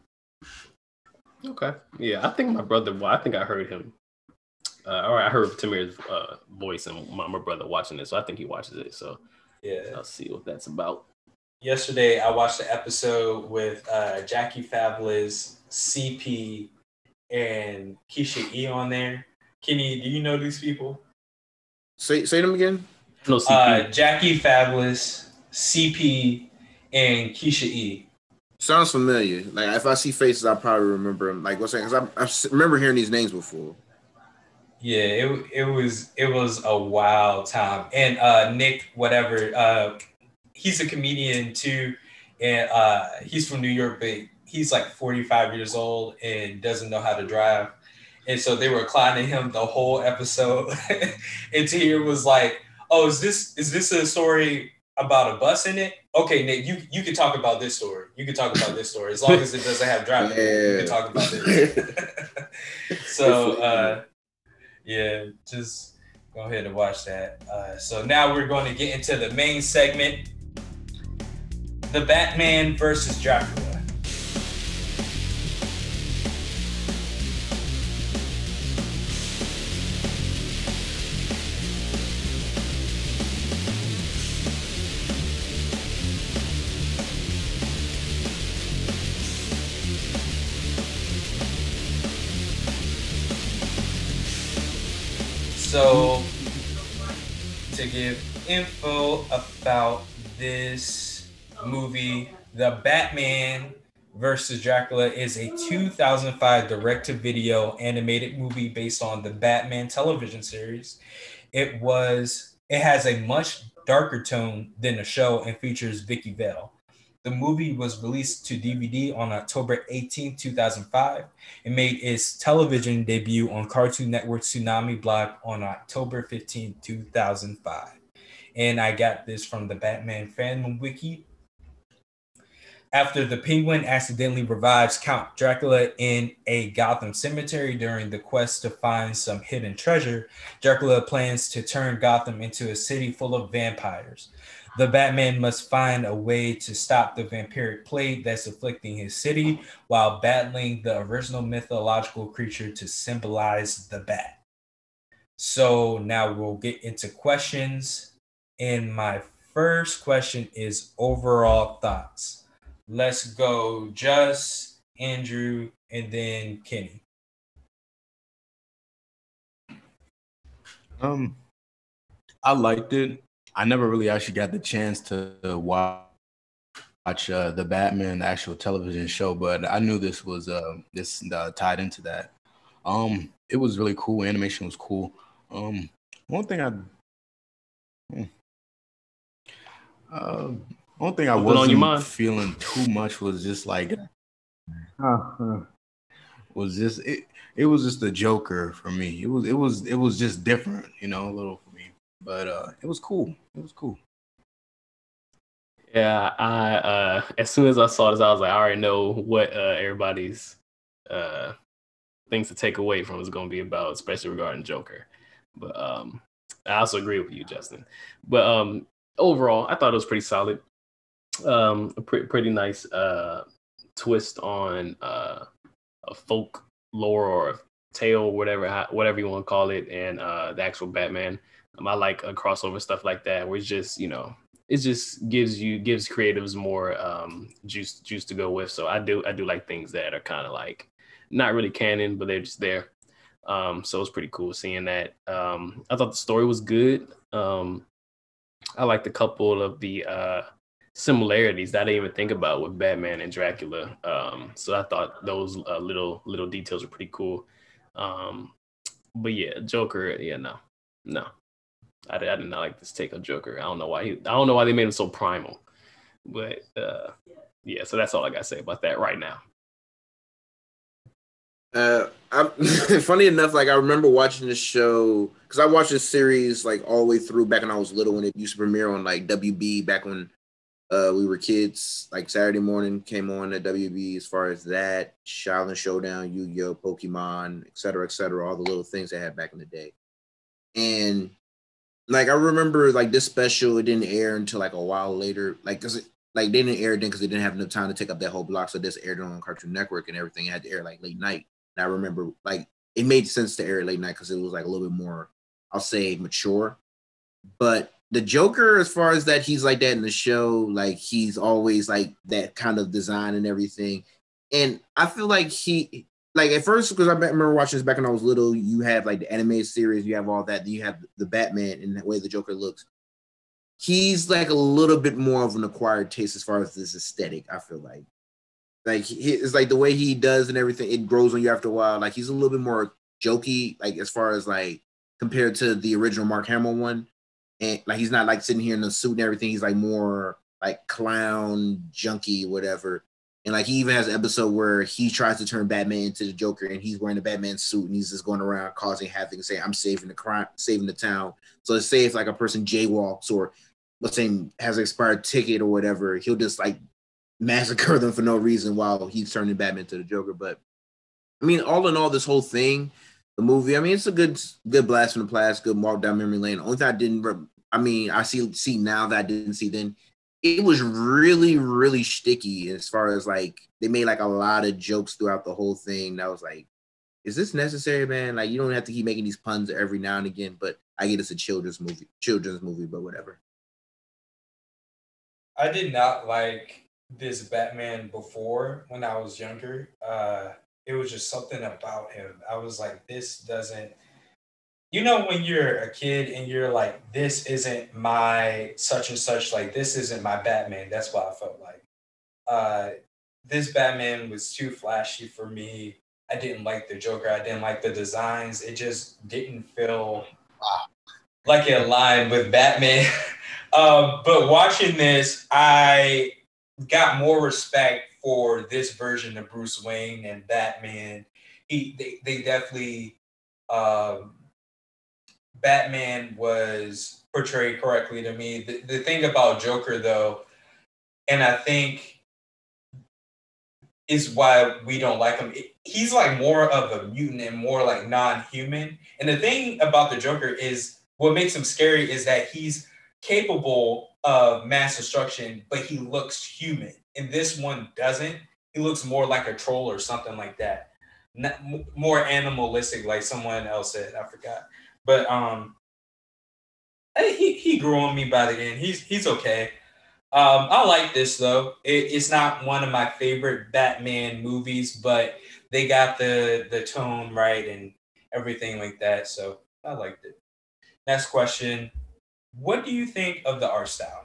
Okay. Yeah, I think my brother. Well, I think I heard him. Uh, or I heard Tamir's uh, voice and my, my brother watching it, so I think he watches it. So Yeah. I'll see what that's about. Yesterday, I watched the episode with uh, Jackie Fabulous, C P, and Keisha E on there. Kenny, do you know these people? Say say them again. No C P. Uh, Jackie Fabulous, C P, and Keisha E. Sounds familiar. Like if I see faces, I probably remember them. Like what's saying? Because I, I s- remember hearing these names before. Yeah, it it was it was a wild time. And uh, Nick, whatever, uh, he's a comedian too, and uh, he's from New York, but he's like forty-five years old and doesn't know how to drive. And so they were clowning him the whole episode. And Tahir was like, "Oh, is this is this a story about a bus in it? Okay, Nick, you you can talk about this story. You can talk about this story as long as it doesn't have driving. in it, You can talk about this." So uh, yeah, just go ahead and watch that. Uh, so now we're going to get into the main segment: the Batman versus Dracula. So, to give info about this movie, the Batman versus Dracula is a two thousand five direct-to-video animated movie based on the Batman television series. It was it has a much darker tone than the show and features Vicky Vale. The movie was released to D V D on October eighteenth, two thousand five. It made its television debut on Cartoon Network's Tsunami Block on October fifteenth, two thousand five. And I got this from the Batman Fandom Wiki. After the Penguin accidentally revives Count Dracula in a Gotham cemetery during the quest to find some hidden treasure, Dracula plans to turn Gotham into a city full of vampires. The Batman must find a way to stop the vampiric plague that's afflicting his city while battling the original mythological creature to symbolize the bat. So now we'll get into questions. And my first question is overall thoughts. Let's go Just, Andrew, and then Kenny. Um, I liked it. I never really actually got the chance to watch watch uh, the Batman the actual television show, but I knew this was uh this uh, tied into that. Um, it was really cool. Animation was cool. Um, one thing I, hmm, uh, one thing I Something on your wasn't mind? feeling too much was just like, uh, was just it. It was just the Joker for me. It was it was it was just different, you know, a little for me. But uh, it was cool. It was cool. Yeah, I uh as soon as I saw this, I was like, I already know what uh everybody's uh things to take away from is gonna be about, especially regarding Joker. But um I also agree with you, Justin. But um overall, I thought it was pretty solid. Um a pretty pretty nice uh twist on uh a folk lore or a tale, whatever how- whatever you want to call it, and uh the actual Batman. Um, I like a crossover stuff like that, where it's just, you know, it just gives you gives creatives more um juice juice to go with. So I do I do like things that are kind of like not really canon, but they're just there. Um, so it's pretty cool seeing that. Um, I thought the story was good. Um, I liked a couple of the uh similarities that I didn't even think about with Batman and Dracula. Um, so I thought those uh, little little details were pretty cool. Um, but yeah, Joker, yeah, no, no, I, did- I did not like this take on Joker. I don't know why he, I don't know why they made him so primal. But uh, yeah, so that's all I gotta say about that right now. Uh, I'm funny enough. Like I remember watching this show because I watched this series like all the way through back when I was little when it used to premiere on like W B back when uh, we were kids. Like Saturday morning came on at W B as far as that, Shaolin Showdown, Yu-Gi-Oh, Pokemon, et cetera, et cetera. All the little things they had back in the day. And like I remember like this special, it didn't air until like a while later. Like cause it, like they didn't air it then because they didn't have enough time to take up that whole block. So this aired it on Cartoon Network and everything. It had to air like late night. And I remember like it made sense to air it late night because it was like a little bit more, I'll say, mature. But the Joker, as far as that he's like that in the show, like he's always like that kind of design and everything. And I feel like he, like at first, because I remember watching this back when I was little, you have like the animated series, you have all that, then you have the Batman and the way the Joker looks. He's like a little bit more of an acquired taste as far as this aesthetic, I feel like. Like he, it's like the way he does and everything, it grows on you after a while. Like he's a little bit more jokey, like as far as like compared to the original Mark Hamill one. And like he's not like sitting here in a suit and everything. He's like more like clown, junkie, whatever. And like he even has an episode where he tries to turn Batman into the Joker, and he's wearing a Batman suit, and he's just going around causing havoc and saying, "I'm saving the crime, saving the town." So let's say if like a person jaywalks or let's say has an expired ticket or whatever, he'll just like massacre them for no reason while he's turning Batman to the Joker. But I mean, all in all, this whole thing, the movie, I mean, it's a good, good blast from the past, good walk down memory lane. The only thing I didn't, I mean, I see see now that I didn't see then. It was really, really sticky as far as like they made like a lot of jokes throughout the whole thing. That was like, is this necessary, man? Like, you don't have to keep making these puns every now and again. But I get it's a children's movie, children's movie, but whatever. I did not like this Batman before when I was younger. Uh, it was just something about him. I was like, this doesn't. You know, when you're a kid and you're like, this isn't my such and such, like, this isn't my Batman. That's what I felt like. Uh, this Batman was too flashy for me. I didn't like the Joker. I didn't like the designs. It just didn't feel like it aligned with Batman. um, but watching this, I got more respect for this version of Bruce Wayne and Batman. He, they, they definitely, um, Batman was portrayed correctly to me. The, the thing about Joker, though, and I think is why we don't like him. He's like more of a mutant and more like non-human. And the thing about the Joker is what makes him scary is that he's capable of mass destruction, but he looks human. And this one doesn't. He looks more like a troll or something like that. Not, more animalistic, like someone else said. I forgot. But um, he, he grew on me by the end. He's he's okay. Um, I like this though. It, it's not one of my favorite Batman movies, but they got the the tone right and everything like that. So I liked it. Next question: what do you think of the art style?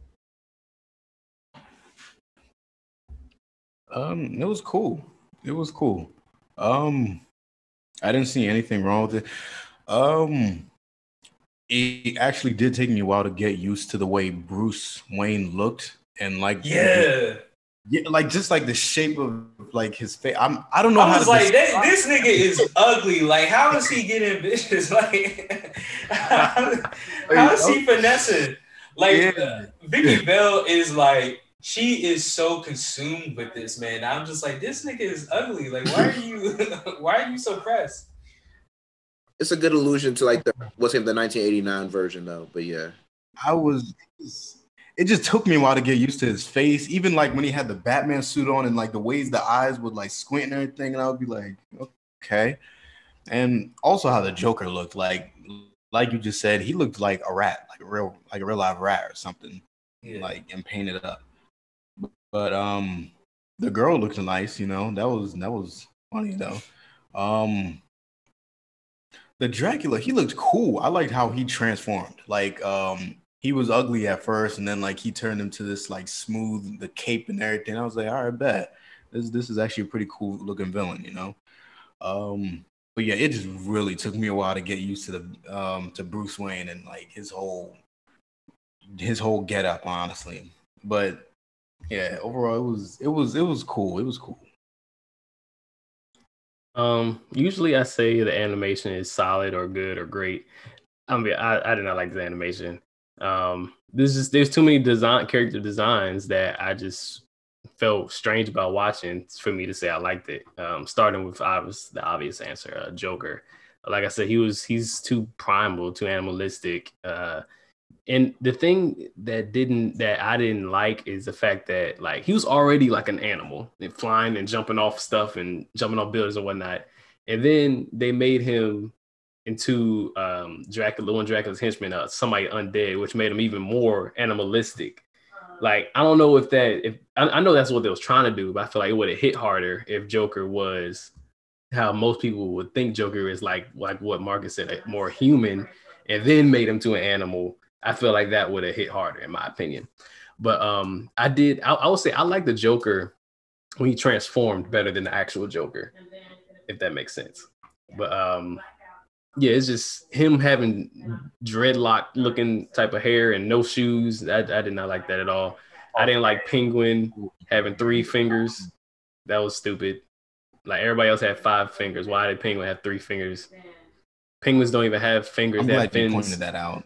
Um, it was cool. It was cool. Um, I didn't see anything wrong with it. Um. It actually did take me a while to get used to the way Bruce Wayne looked and like yeah, yeah, like just like the shape of like his face. I'm I don't know I how was to like, describe- this, this nigga is ugly. Like, how is he getting bitches? Like, how, how is he finessing? Like, Yeah. uh, Vicky Bell is like, she is so consumed with this man. I'm just like, this nigga is ugly. Like, why are you, why are you so pressed? It's a good allusion to like the what's it, the nineteen eighty-nine version though. But yeah, I was. It just took me a while to get used to his face. Even like when he had the Batman suit on and like the ways the eyes would like squint and everything, and I would be like, okay. And also how the Joker looked, like like you just said, he looked like a rat, like a real like a real live rat or something, Yeah. like and painted up. But um, the girl looked nice, you know. That was that was funny though. Um. The Dracula, he looked cool. I liked how he transformed. Like, um, he was ugly at first, and then like he turned into this like smooth, the cape and everything. I was like, all right, bet this this is actually a pretty cool looking villain, you know. Um, but yeah, it just really took me a while to get used to the um to Bruce Wayne and like his whole his whole get up, honestly. But yeah, overall, it was it was it was cool. It was cool. Um, usually I say the animation is solid or good or great. I mean, I, I did not like the animation. Um, there's just there's too many design character designs that I just felt strange about watching for me to say I liked it. Um, starting with obvious the obvious answer, uh, Joker. Like I said, he was he's too primal, too animalistic. Uh, and the thing that didn't that I didn't like is the fact that like he was already like an animal and flying and jumping off stuff and jumping off buildings and whatnot. And then they made him into um Dracula, one Dracula's henchman, uh, somebody undead, which made him even more animalistic. Like, I don't know if that if I, I know that's what they was trying to do, but I feel like it would have hit harder if Joker was how most people would think Joker is, like like what Marcus said, more human, and then made him to an animal. I feel like that would have hit harder, in my opinion. But um, I did. I, I would say I like the Joker when he transformed better than the actual Joker, if that makes sense. But um, yeah, it's just him having dreadlock looking type of hair and no shoes. I, I did not like that at all. I didn't like Penguin having three fingers. That was stupid. Like, everybody else had five fingers. Why did Penguin have three fingers? Penguins don't even have fingers. I'm they have glad you fins. pointed that out.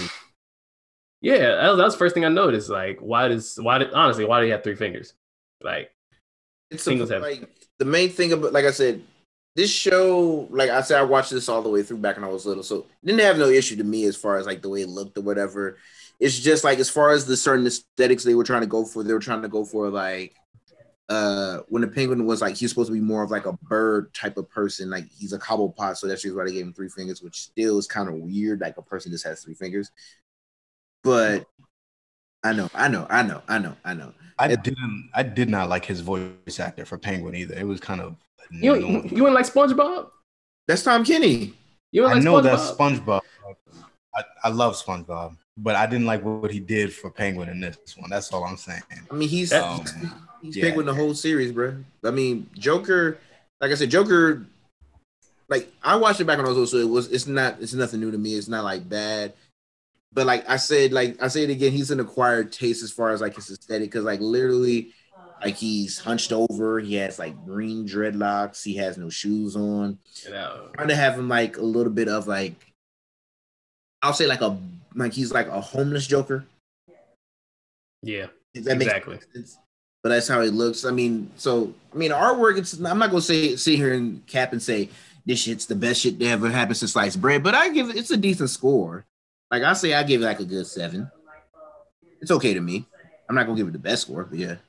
Yeah, that was, that was the first thing I noticed. Like, why does why did honestly why do he have three fingers? Like, it's Singles a, have- like the main thing about, like I said, this show, like I said, I watched this all the way through back when I was little, so it didn't have no issue to me as far as like the way it looked or whatever. It's just like as far as the certain aesthetics they were trying to go for, they were trying to go for like uh when the Penguin was like, he's supposed to be more of like a bird type of person, like he's a cobblepot, so that's just why they gave him three fingers, which still is kind of weird, like a person just has three fingers. But I know, I know, I know, I know, I know. I It- didn't. I did not like his voice actor for Penguin either. It was kind of. you annoying. you wouldn't like SpongeBob? That's Tom Kenny. You I wouldn't know like that's SpongeBob? SpongeBob. I, I love SpongeBob, but I didn't like what he did for Penguin in this one. That's all I'm saying. I mean, he's That- Um, He's Yeah. Penguin the whole series, bro. I mean, Joker. Like I said, Joker. Like I watched it back when I was little, so it was. It's not. It's nothing new to me. It's not like bad. But like I said, like I say it again, he's an acquired taste as far as like his aesthetic, because like literally, like he's hunched over, he has like green dreadlocks, he has no shoes on. You know. Trying to have him like a little bit of like, I'll say like a like he's like a homeless Joker. Yeah, If that exactly. makes sense. But that's how he looks. I mean, so I mean, artwork. It's I'm not gonna say sit here and cap and say this shit's the best shit that ever happened since sliced bread, but I give it. It's a decent score. Like I say, I give it like a good seven. It's okay to me. I'm not gonna give it the best score, but yeah.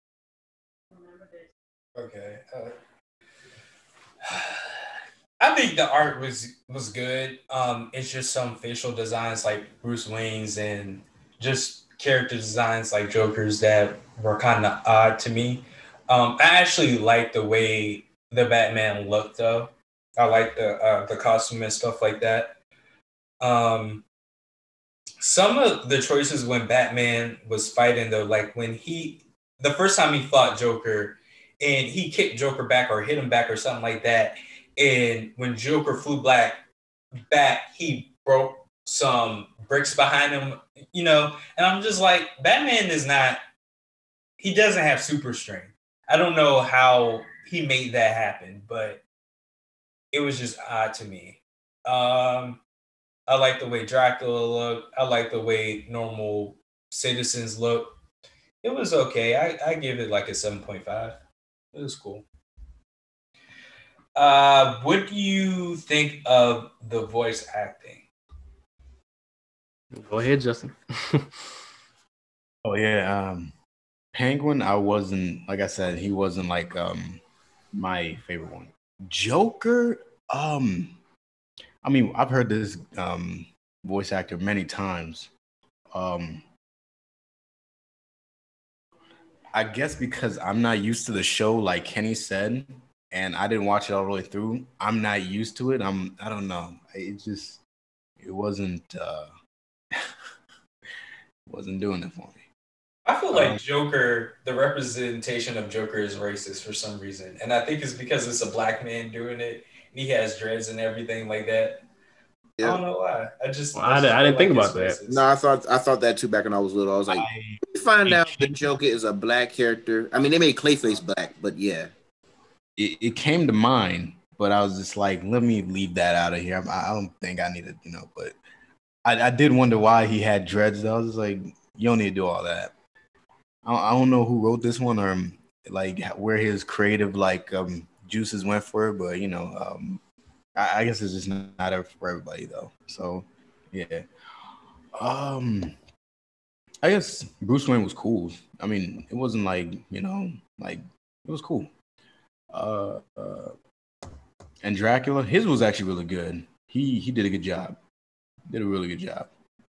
Okay. Uh, I think the art was was good. Um, it's just some facial designs like Bruce Wayne's and just character designs like Joker's that were kind of odd to me. Um, I actually like the way the Batman looked though. I like the uh, the costume and stuff like that. Um, some of the choices when Batman was fighting though, like when he the first time he fought Joker and he kicked Joker back or hit him back or something like that. And when Joker flew black back, he broke some bricks behind him, you know. And I'm just like, Batman is not, he doesn't have super strength. I don't know how he made that happen, but it was just odd to me. Um, I like the way Dracula looked. I like the way normal citizens look. It was okay. I, I give it like a seven point five. It was cool. Uh, what do you think of the voice acting? Go ahead, Justin. Oh yeah, um, Penguin. I wasn't like I said. He wasn't like um my favorite one. Joker. Um, I mean, I've heard this um voice actor many times. Um, I guess because I'm not used to the show, like Kenny said, and I didn't watch it all the way through. I'm not used to it. I'm. I don't know. It just. It wasn't. uh Wasn't doing it for me. I feel like Um, Joker, the representation of Joker is racist for some reason. And I think it's because it's a black man doing it. And he has dreads and everything like that. I don't know why. I just, Well, I I just di- I feel didn't think it's about that. racist. No, I thought I thought that too back when I was little. I was like, I, we find it out the came- Joker is a black character. I mean, they made Clayface black, but yeah. it, it came to mind, but I was just like, let me leave that out of here. I, I don't think I need to, you know. But I, I did wonder why he had dreads. Though. I was just like, you don't need to do all that. I, I don't know who wrote this one or um, like where his creative like um, juices went for it, but you know, um, I, I guess it's just not, not for everybody though. So yeah, um, I guess Bruce Wayne was cool. I mean, it wasn't like you know, like it was cool. Uh, uh, and Dracula, his was actually really good. He he did a good job. Did a really good job.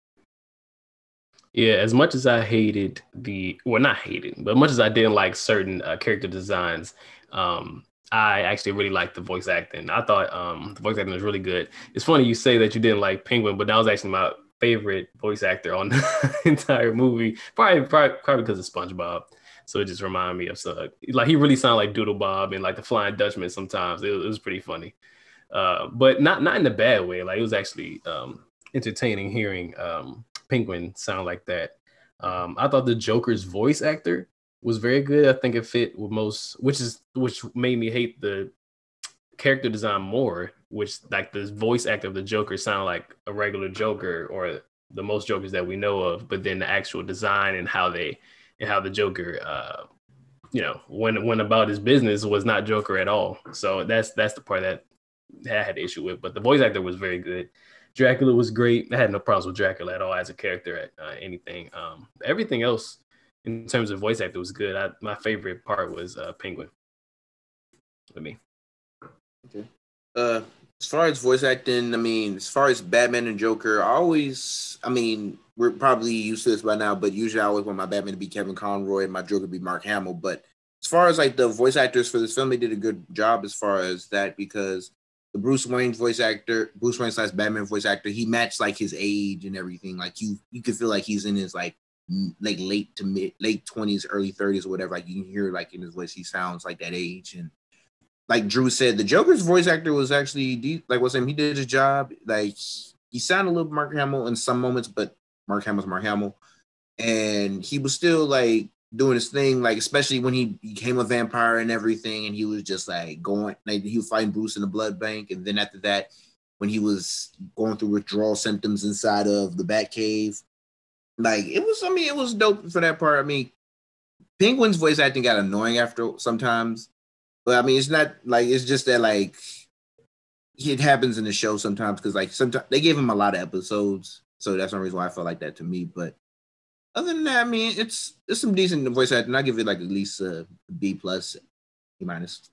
Yeah, as much as I hated the, well, not hated, but as much as I didn't like certain uh, character designs, um, I actually really liked the voice acting. I thought um, the voice acting was really good. It's funny you say that you didn't like Penguin, but that was actually my favorite voice actor on the entire movie. Probably, probably, probably because of SpongeBob. So it just reminded me of so like he really sounded like Doodle Bob and like the Flying Dutchman. Sometimes it was, it was pretty funny, uh, but not not in a bad way. Like it was actually um, entertaining hearing um, Penguin sound like that. Um, I thought the Joker's voice actor was very good. I think it fit with most, which is which made me hate the character design more. Which like the voice actor of the Joker sounded like a regular Joker or the most Jokers that we know of, but then the actual design and how they and how the Joker, uh, you know, went went about his business was not Joker at all. So that's that's the part that I had issue with. But the voice actor was very good. Dracula was great. I had no problems with Dracula at all as a character at uh, anything. Um, everything else in terms of voice actor was good. I, my favorite part was uh, Penguin. With me. Okay. Uh, as far as voice acting, I mean, as far as Batman and Joker, I always, I mean, we're probably used to this by now, but usually I always want my Batman to be Kevin Conroy and my Joker to be Mark Hamill. But as far as like the voice actors for this film, they did a good job as far as that because the Bruce Wayne voice actor, Bruce Wayne slash Batman voice actor, he matched like his age and everything. Like you, you could feel like he's in his like like late to mid, late twenties, early thirties, or whatever. Like you can hear like in his voice, he sounds like that age. And like Drew said, the Joker's voice actor was actually de- like what's him. He did his job. Like he sounded a little Mark Hamill in some moments, but Mark Hamill's Mark Hamill, and he was still like doing his thing. Like especially when he became a vampire and everything, and he was just like going. Like he was fighting Bruce in the blood bank, and then after that, when he was going through withdrawal symptoms inside of the Batcave. Like it was, I mean, it was dope for that part. I mean, Penguin's voice acting got annoying after sometimes, but I mean, it's not like it's just that like it happens in the show sometimes because like sometimes they gave him a lot of episodes, so that's one reason why I felt like that to me. But other than that, I mean, it's it's some decent voice acting. I give it like at least a B plus, B minus.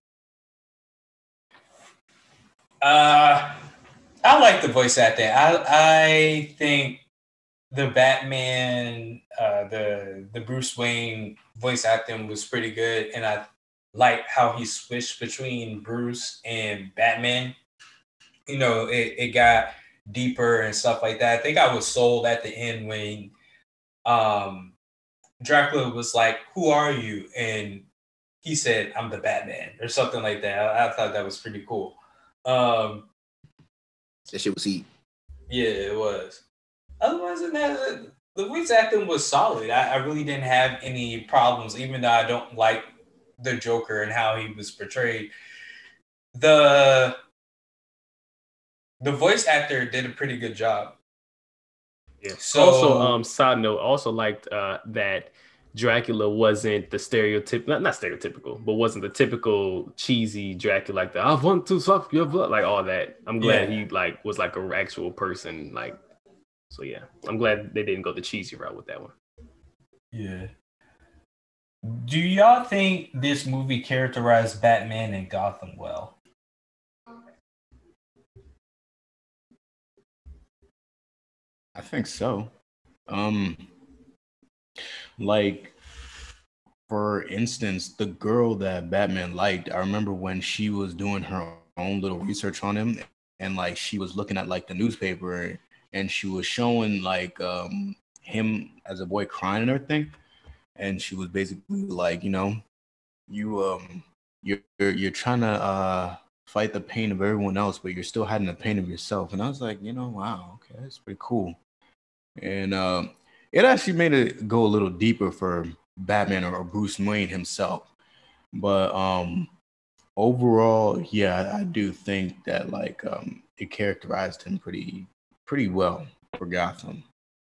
Uh, I like the voice acting. I I think. The Batman, uh, the the Bruce Wayne voice acting was pretty good, and I like how he switched between Bruce and Batman. You know, it, it got deeper and stuff like that. I think I was sold at the end when um, Dracula was like, "Who are you?" and he said, "I'm the Batman," or something like that. I, I thought that was pretty cool. Um, that shit was heat. Yeah, it was. Otherwise than that, the voice acting was solid. I, I really didn't have any problems, even though I don't like the Joker and how he was portrayed. The the voice actor did a pretty good job. Yeah. So, also, um, side note, also liked uh, that Dracula wasn't the stereotyp not, not stereotypical, but wasn't the typical cheesy Dracula like the I want to suck your blood, like all that. I'm glad yeah. he like was like an actual person, like. So yeah, I'm glad they didn't go the cheesy route with that one. Yeah. Do y'all think this movie characterized Batman and Gotham well? I think so. Um, like, for instance, the girl that Batman liked, I remember when she was doing her own little research on him, and like she was looking at like the newspaper. And she was showing like um, him as a boy crying and everything, and she was basically like, you know, you um, you're you're trying to uh, fight the pain of everyone else, but you're still hiding the pain of yourself. And I was like, you know, wow, okay, that's pretty cool. And uh, it actually made it go a little deeper for Batman or Bruce Wayne himself. But um, overall, yeah, I do think that like um, it characterized him pretty. pretty well for Gotham.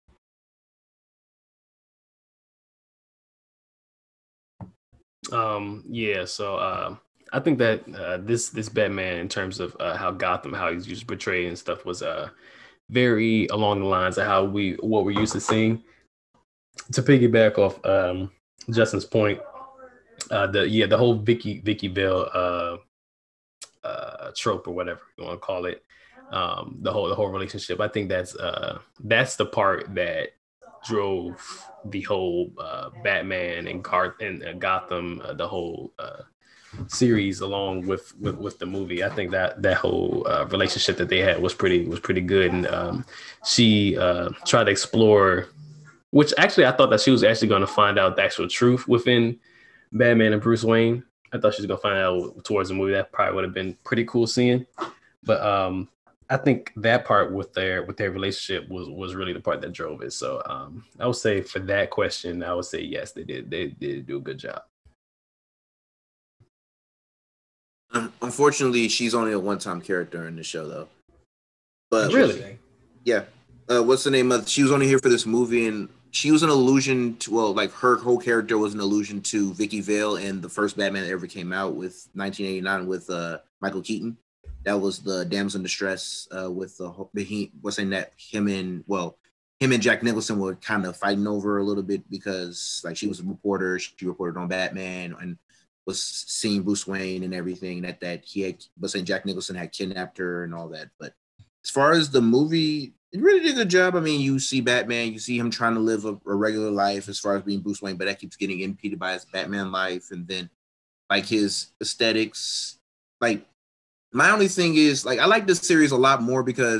Um, yeah, so uh, I think that uh, this this Batman, in terms of uh, how Gotham, how he's used to portray and stuff, was uh, very along the lines of how we what we're used to seeing. To piggyback off um, Justin's point, uh, the yeah the whole Vicky Vicky Vale uh, uh, trope or whatever you want to call it. Um, the whole the whole relationship. I think that's uh, that's the part that drove the whole uh, Batman and Garth and uh, Gotham, uh, the whole uh, series, along with, with with the movie. I think that that whole uh, relationship that they had was pretty was pretty good, and um, she uh, tried to explore. Which actually, I thought that she was actually going to find out the actual truth within Batman and Bruce Wayne. I thought she was going to find out towards the movie. That probably would have been pretty cool seeing. But um, I think that part with their with their relationship was was really the part that drove it. So um, I would say for that question, I would say yes, they did they did do a good job. Unfortunately, she's only a one-time character in the show, though. But really, yeah. Uh, what's the name of? She was only here for this movie, and she was an allusion to. Well, like her whole character was an allusion to Vicky Vale in the first Batman that ever came out with nineteen eighty-nine with uh, Michael Keaton. That was the damsel in distress uh, with the, the he was saying that him and well him and Jack Nicholson were kind of fighting over a little bit because like she was a reporter, she reported on Batman and was seeing Bruce Wayne and everything that that he had was saying Jack Nicholson had kidnapped her and all that. But as far as the movie, it really did a good job. I mean, you see Batman, you see him trying to live a, a regular life as far as being Bruce Wayne, but that keeps getting impeded by his Batman life, and then like his aesthetics, like. My only thing is, like, I like this series a lot more because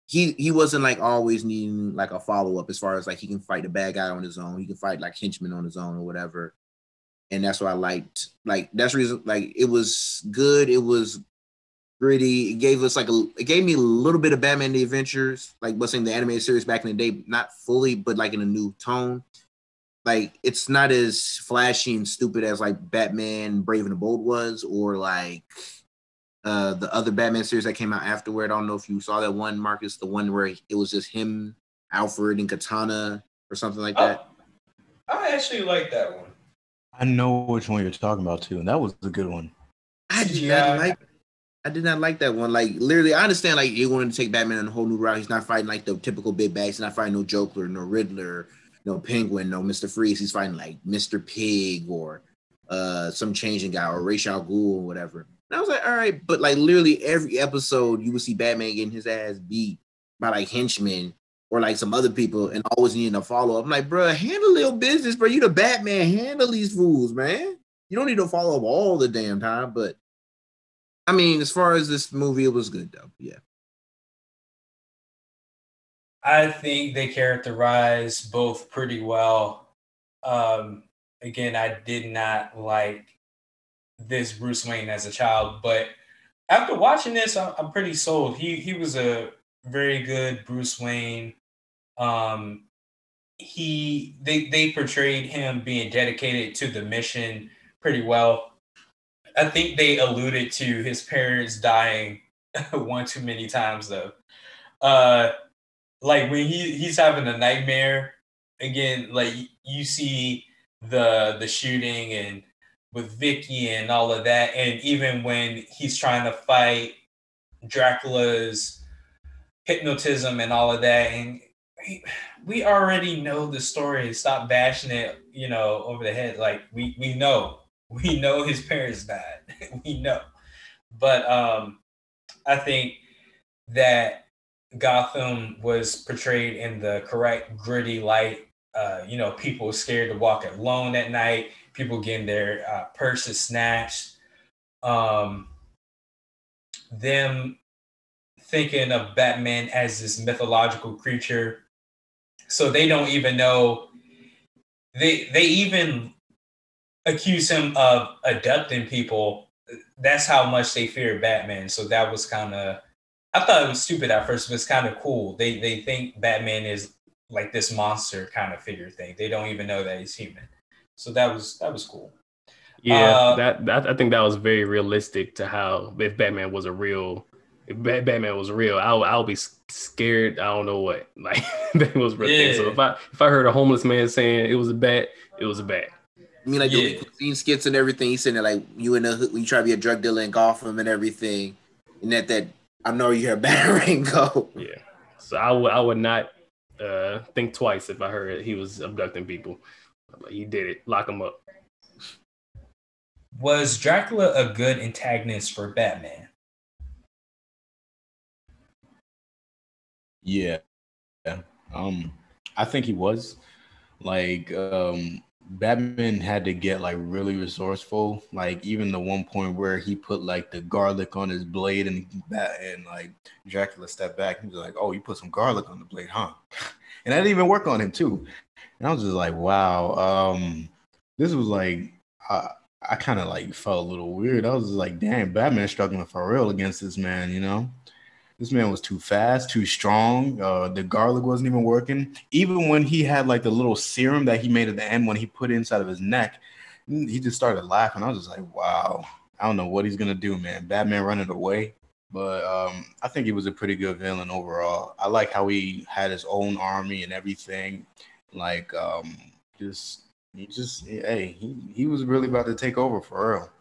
he he wasn't like always needing like a follow up as far as like he can fight the bad guy on his own. He can fight like henchmen on his own or whatever. And that's why I liked like that's the reason like it was good. It was gritty. It gave us like a it gave me a little bit of Batman the Adventures, like what's in the animated series back in the day, not fully, but like in a new tone. Like it's not as flashy and stupid as like Batman Brave and the Bold was, or like uh the other Batman series that came out afterward. I don't know if you saw that one, Marcus, the one where it was just him, Alfred, and Katana or something like that. Oh, I actually like that one. I know which one you're talking about too, and that was a good one. I did Yeah. not like I did not like that one. Like literally, I understand like you wanted to take Batman on a whole new route. He's not fighting like the typical big bags. He's not fighting no Joker, no Riddler, no Penguin, no Mister Freeze. He's fighting like Mister Pig or uh some changing guy or Ra's al Ghul or whatever. And I was like, all right, but like literally every episode you would see Batman getting his ass beat by like henchmen or like some other people and always needing a follow up. I'm like, bro, handle little business, bro. You the Batman, handle these fools, man. You don't need to follow up all the damn time. But I mean, as far as this movie, it was good though. Yeah. I think they characterize both pretty well. Um, again, I did not like this Bruce Wayne as a child, but after watching this, I'm, I'm pretty sold. He he was a very good Bruce Wayne. Um, he they they portrayed him being dedicated to the mission pretty well. I think they alluded to his parents dying one too many times though. Uh, like when he he's having a nightmare again, like you see the the shooting and with Vicky and all of that, and even when he's trying to fight Dracula's hypnotism and all of that, and we, we already know the story. Stop bashing it, you know, over the head. Like we we know, we know his parents died. We know, but um, I think that Gotham was portrayed in the correct gritty light. Uh, you know, people scared to walk alone at night. People getting their uh, purses snatched. Um, them thinking of Batman as this mythological creature, so they don't even know. They they even accuse him of abducting people. That's how much they fear Batman. So that was kind of. I thought it was stupid at first, but it's kind of cool. They they think Batman is like this monster kind of figure thing. They don't even know that he's human. So that was that was cool. Yeah, uh, that, that I think that was very realistic to how if Batman was a real, if Batman was real, I'll I'll be scared. I don't know what like that was real yeah. thing. So if I if I heard a homeless man saying it was a bat, it was a bat. I mean, like Yeah. the cuisine skits and everything. He's sitting there like you in the hood when you try to be a drug dealer in Gotham and everything, and that that I know you hear a battering go. Yeah, so I would I would not uh, think twice if I heard he was abducting people. Like, he did it. Lock him up. Was Dracula a good antagonist for Batman? Yeah. Yeah. Um, I think he was. Like, um, Batman had to get like really resourceful. Like even the one point where he put like the garlic on his blade and bat and like Dracula stepped back. He was like, "Oh, you put some garlic on the blade, huh?" And that didn't even work on him too. And I was just like, "Wow." Um, this was like, I, I kind of like felt a little weird. I was just like, "Damn, Batman struggling for real against this man," you know? This man was too fast, too strong. Uh, the garlic wasn't even working. Even when he had like the little serum that he made at the end when he put it inside of his neck, he just started laughing. I was just like, wow, I don't know what he's going to do, man. Batman running away. But um, I think he was a pretty good villain overall. I like how he had his own army and everything. Like, um, just, he just, hey, he, he was really about to take over for real.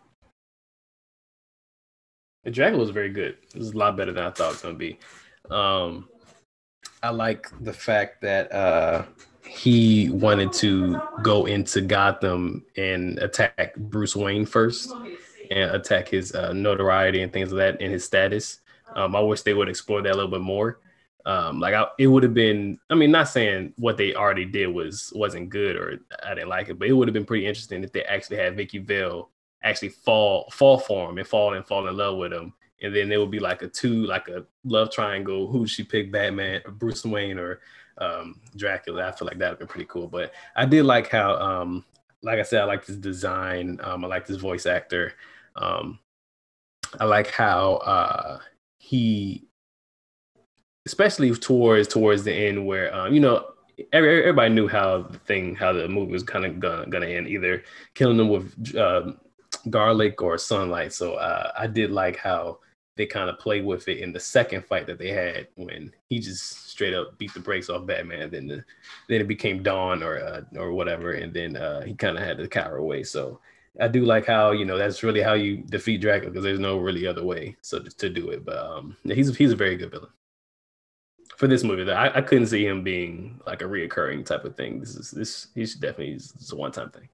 The Dracula was very good. It was a lot better than I thought it was going to be. Um, I like the fact that uh, he wanted to go into Gotham and attack Bruce Wayne first and attack his uh, notoriety and things like that and his status. Um, I wish they would explore that a little bit more. Um, like I, it would have been, I mean, not saying what they already did was, wasn't good or I didn't like it, but it would have been pretty interesting if they actually had Vicky Vale actually fall fall for him and fall and fall in love with him and then there would be like a two, like a love triangle. Who would she pick, Batman, or Bruce Wayne, or um, Dracula? I feel like that would be pretty cool. But I did like how, um, like I said, I like this design. Um, I like this voice actor. Um, I like how uh, he, especially towards towards the end, where um, you know. Every, everybody knew how the thing, how the movie was kind of gonna, gonna end, either killing them with uh, garlic or sunlight. So uh, I did like how they kind of played with it in the second fight that they had, when he just straight up beat the brakes off Batman. And then the, then it became Dawn or uh, or whatever, and then uh, he kind of had to cower away. So I do like how, you know, that's really how you defeat Dracula, because there's no really other way so to, to do it. But um, he's he's a very good villain. For this movie, I, I couldn't see him being like a reoccurring type of thing. This is this he's definitely it's a one time thing.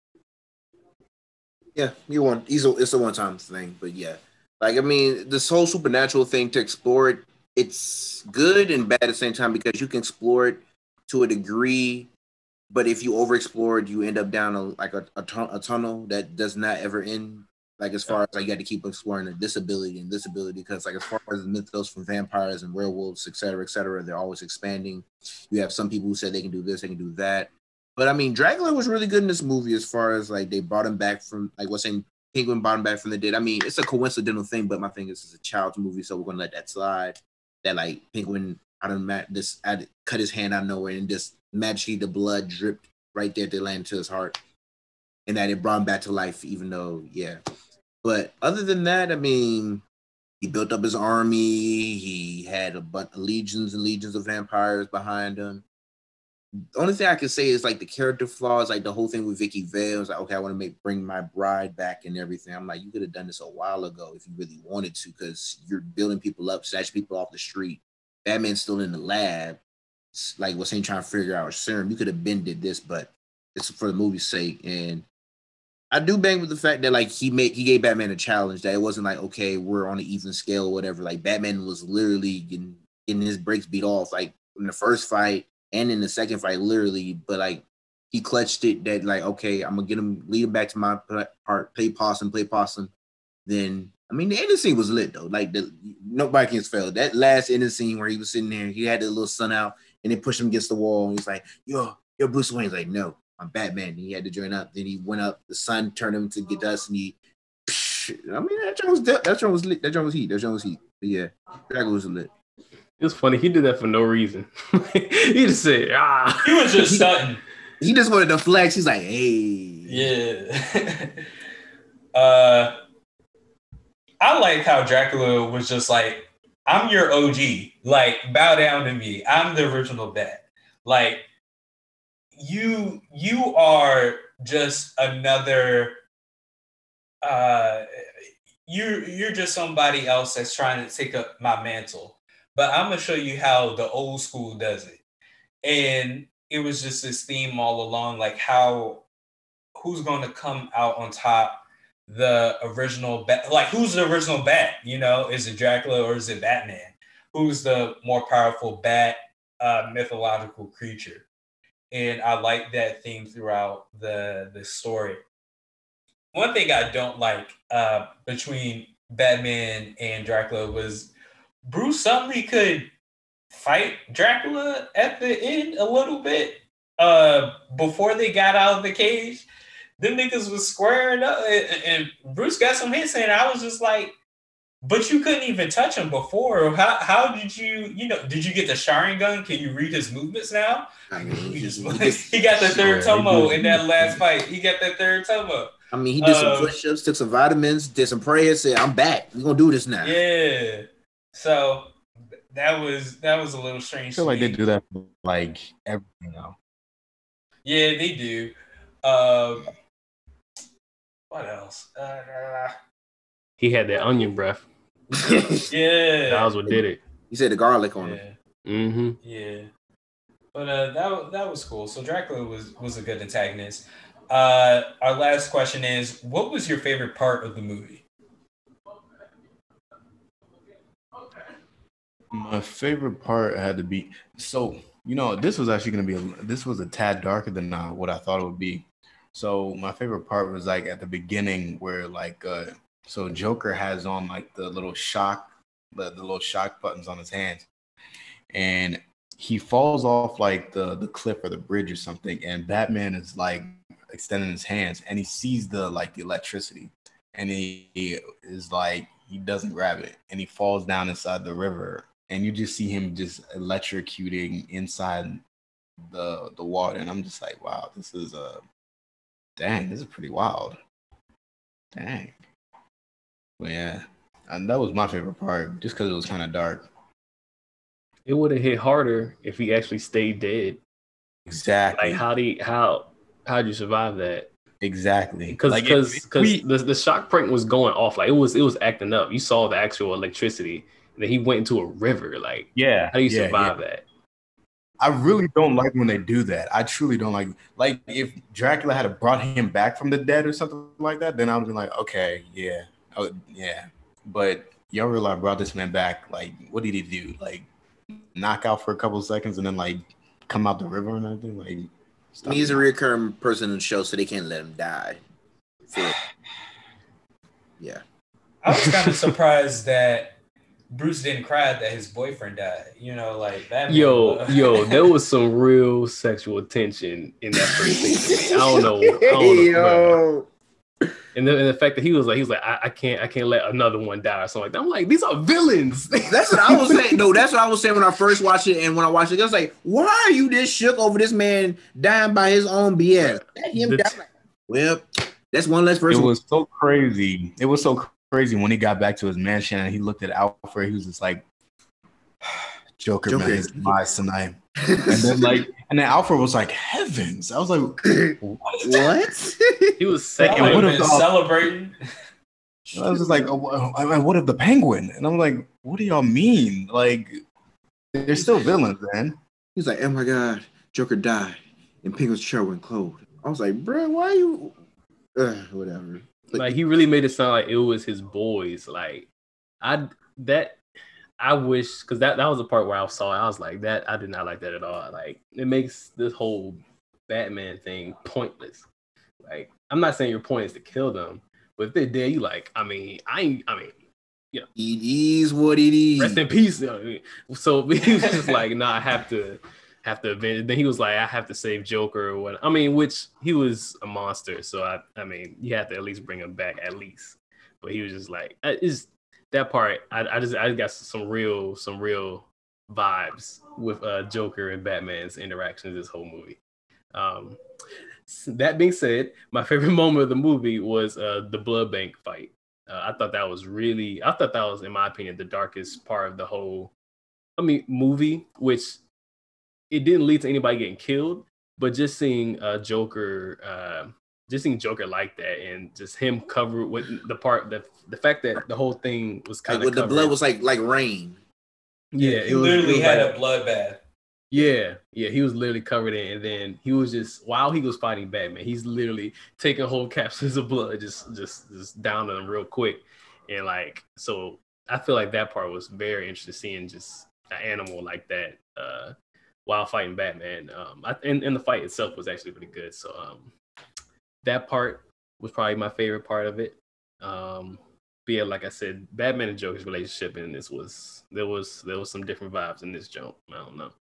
Yeah, you want he's a, it's a one time thing, but yeah, like I mean, this whole supernatural thing to explore it, it's good and bad at the same time, because you can explore it to a degree, but if you overexplore it, you end up down a, like a, a, tun- a tunnel that does not ever end. Like as far as like you got to keep exploring the disability and disability, because like as far as the mythos from vampires and werewolves, et cetera, et cetera, they're always expanding. You have some people who said they can do this, they can do that. But I mean, Dracula was really good in this movie as far as like they brought him back from, like what's saying, Penguin brought him back from the dead. I mean, it's a coincidental thing, but my thing is it's a child's movie, so we're gonna let that slide. That like Penguin out of ma- this cut his hand out of nowhere and just magically the blood dripped right there to land to his heart, and that it brought him back to life, even though yeah. But other than that, I mean, he built up his army. He had a bunch of legions and legions of vampires behind him. The only thing I can say is like the character flaws, like the whole thing with Vicky Vale. Like, okay, I want to make bring my bride back and everything. I'm like, you could have done this a while ago if you really wanted to, because you're building people up, snatch people off the street. Batman's still in the lab, like was saying, trying to figure out serum. You could have been did this, but it's for the movie's sake. And I do bang with the fact that like he made he gave Batman a challenge, that it wasn't like, okay, we're on an even scale or whatever. Like Batman was literally getting, getting his brakes beat off, like in the first fight and in the second fight, literally. But like he clutched it that like, okay, I'm gonna get him, lead him back to my part, play possum, play possum. Then I mean the ending scene was lit though. Like the nobody can fail. That last ending scene where he was sitting there, he had the little sun out and they pushed him against the wall and he's like, yo, yo, Bruce Wayne's like, no. I'm Batman. He had to join up. Then he went up. The sun turned him to get dust, and he. Psh, I mean, that joint was that joint was lit. That joint was heat. That joint was heat. But yeah, Dracula was lit. It was funny. He did that for no reason. He just said, ah. He was just stunting. He just wanted to flex. He's like, hey. Yeah. uh, I like how Dracula was just like, I'm your O G. Like, bow down to me. I'm the original Bat. Like. You you are just another uh you you're just somebody else that's trying to take up my mantle. But I'm gonna show you how the old school does it. And it was just this theme all along, like how who's gonna come out on top, the original Bat, like who's the original Bat, you know? Is it Dracula or is it Batman? Who's the more powerful Bat uh mythological creature? And I like that theme throughout the, the story. One thing I don't like uh, between Batman and Dracula was Bruce suddenly could fight Dracula at the end a little bit uh, before they got out of the cage. Them niggas was squaring up, and, and Bruce got some hits, and I was just like, but you couldn't even touch him before. How how did you, you know, did you get the Sharingan? Can you read his movements now? I mean, he, just, he, just, he got the third swear, Tomo in that last fight. He got that third Tomo. I mean, he did some um, push-ups, took some vitamins, did some prayers, said, I'm back. We're going to do this now. Yeah. So that was that was a little strange. I feel like they do that for like everything now. Yeah, they do. Um, what else? Uh, He had that onion breath. yeah. That was what did it. He said the garlic on yeah. him. Mm-hmm. Yeah. But uh, that that was cool. So Dracula was was a good antagonist. Uh, our last question is, what was your favorite part of the movie? My favorite part had to be, so you know, this was actually going to be a, this was a tad darker than uh, what I thought it would be. So my favorite part was like at the beginning where like uh, So Joker has on like the little shock, the, the little shock buttons on his hands, and he falls off like the the cliff or the bridge or something, and Batman is like extending his hands, and he sees the like the electricity, and he, he is like he doesn't grab it, and he falls down inside the river, and you just see him just electrocuting inside the the water, and I'm just like, wow, this is a uh, dang, this is pretty wild. Dang. But yeah, and that was my favorite part, just because it was kind of dark. It would have hit harder if he actually stayed dead. Exactly. Like how do you, how how'd you survive that? Exactly. Because like because we... the the shock prank was going off. Like it was it was acting up. You saw the actual electricity, and then he went into a river. Like yeah, how do you yeah, survive yeah. that? I really don't like when they do that. I truly don't like. Like if Dracula had brought him back from the dead or something like that, then I would be like, okay, yeah, would, yeah. But y'all realize brought this man back. Like, what did he do? Like, knock out for a couple of seconds and then like come out the river and everything. Like, I mean, he's a recurring person in the show, so they can't let him die. For, yeah, I was kind of surprised that Bruce didn't cry that his boyfriend died. You know, like that. Yo, yo, there was some real sexual tension in that first scene. I don't know. I don't know. Yo. And the, and the fact that he was like, he was like, I, I can't, I can't let another one die or something like that. I'm like, these are villains. That's what I was saying. No, that's what I was saying when I first watched it, and when I watched it, I was like, why are you this shook over this man dying by his own B S? Let him die. Like, well, that's one less person. It was so crazy. It was so crazy when he got back to his mansion and he looked at Alfred. He was just like, Joker, Joker. man, his demise tonight. And then like, and then Alfred was like, heavens. I was like, what? what? He was second. Like, been celebrating. I was just like, oh, what if the Penguin? And I'm like, what do y'all mean? Like, they're still villains, man. He's like, oh my God, Joker died and Penguin's chair went cold. I was like, bro, why are you? Uh, whatever. Like, like he really made it sound like it was his boys. Like I that I wish because that, that was the part where I saw it. I was like, that I did not like that at all. Like it makes this whole Batman thing pointless. Like I'm not saying your point is to kill them, but if they're dead, you like, I mean, I ain't I mean, you know, it is what it is. Rest in peace. So he was just like, nah, I have to have to avenge. Then he was like, I have to save Joker or what. I mean, which he was a monster, so I I mean, you have to at least bring him back at least. But he was just like, is that part? I, I just I got some real some real vibes with uh, Joker and Batman's interactions this whole movie. Um, that being said, my favorite moment of the movie was uh, the blood bank fight. Uh, I thought that was really, I thought that was, in my opinion, the darkest part of the whole, I mean, movie, which it didn't lead to anybody getting killed, but just seeing uh, Joker, uh, just seeing Joker like that, and just him covered with the part that the fact that the whole thing was kind like, of the blood was like like rain. Yeah, he it was, literally it was had like, a bloodbath. Yeah, yeah, he was literally covered in, and then he was just while he was fighting Batman, he's literally taking whole capsules of blood, just just just down them real quick, and like so, I feel like that part was very interesting, seeing just an animal like that uh, while fighting Batman. Um, I, and, and the fight itself was actually pretty good. So um, that part was probably my favorite part of it. Um, but yeah, like I said, Batman and Joker's relationship in this was there was there was some different vibes in this jump. I don't know.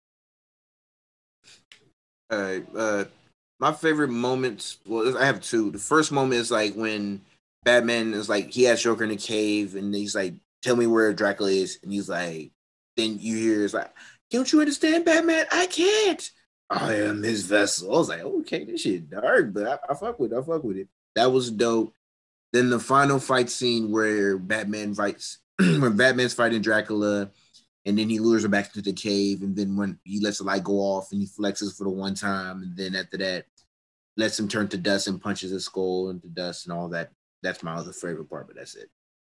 All right. Uh, my favorite moments. Well, I have two. The first moment is like when Batman is like he has Joker in a cave, and he's like, "Tell me where Dracula is," and he's like, then you hear it's like, "Don't you understand, Batman? I can't. I am his vessel." I was like, "Okay, this shit dark, but I, I fuck with it. I fuck with it." That was dope. Then the final fight scene where Batman fights, when Batman's fighting Dracula. And then he lures her back into the cave, and then when he lets the light go off, and he flexes for the one time, and then after that, lets him turn to dust and punches his skull into dust and all that. That's my other favorite part, but that's it.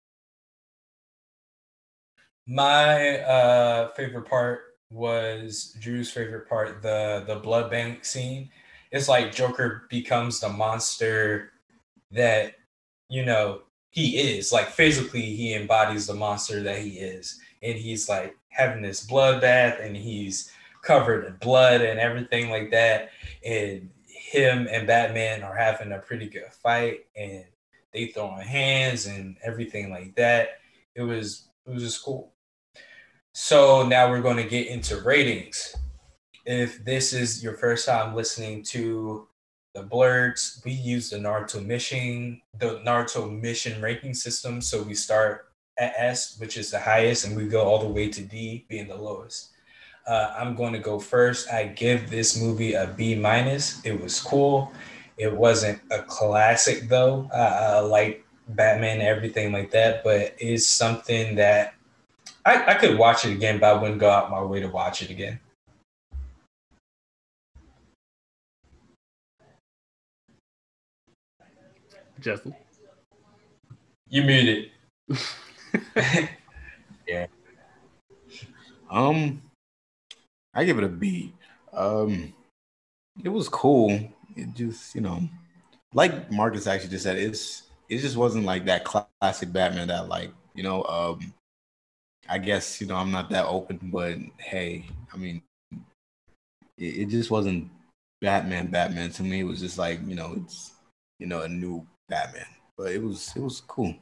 My uh, favorite part was Drew's favorite part, the the blood bank scene. It's like Joker becomes the monster that, you know, he is. Like physically, he embodies the monster that he is. And he's like having this bloodbath, and he's covered in blood and everything like that. And him and Batman are having a pretty good fight. And they throwing hands and everything like that. It was it was just cool. So now we're going to get into ratings. If this is your first time listening to the Blurds, we use the Naruto mission, the Naruto mission ranking system. So we start at S, which is the highest, and we go all the way to D, being the lowest. Uh, I'm going to go first. I give this movie a B minus. It was cool. It wasn't a classic though. Uh, I like Batman and everything like that, but it's something that I, I could watch it again, but I wouldn't go out my way to watch it again. Justin, you muted. Yeah. Um, I give it a B. Um, it was cool. It just, you know, like Marcus actually just said, it's it just wasn't like that classic Batman that, like, you know, um, I guess, you know, I'm not that open, but hey, I mean, it, it just wasn't Batman. Batman to me, it was just like, you know, it's, you know, a new Batman, but it was it was cool.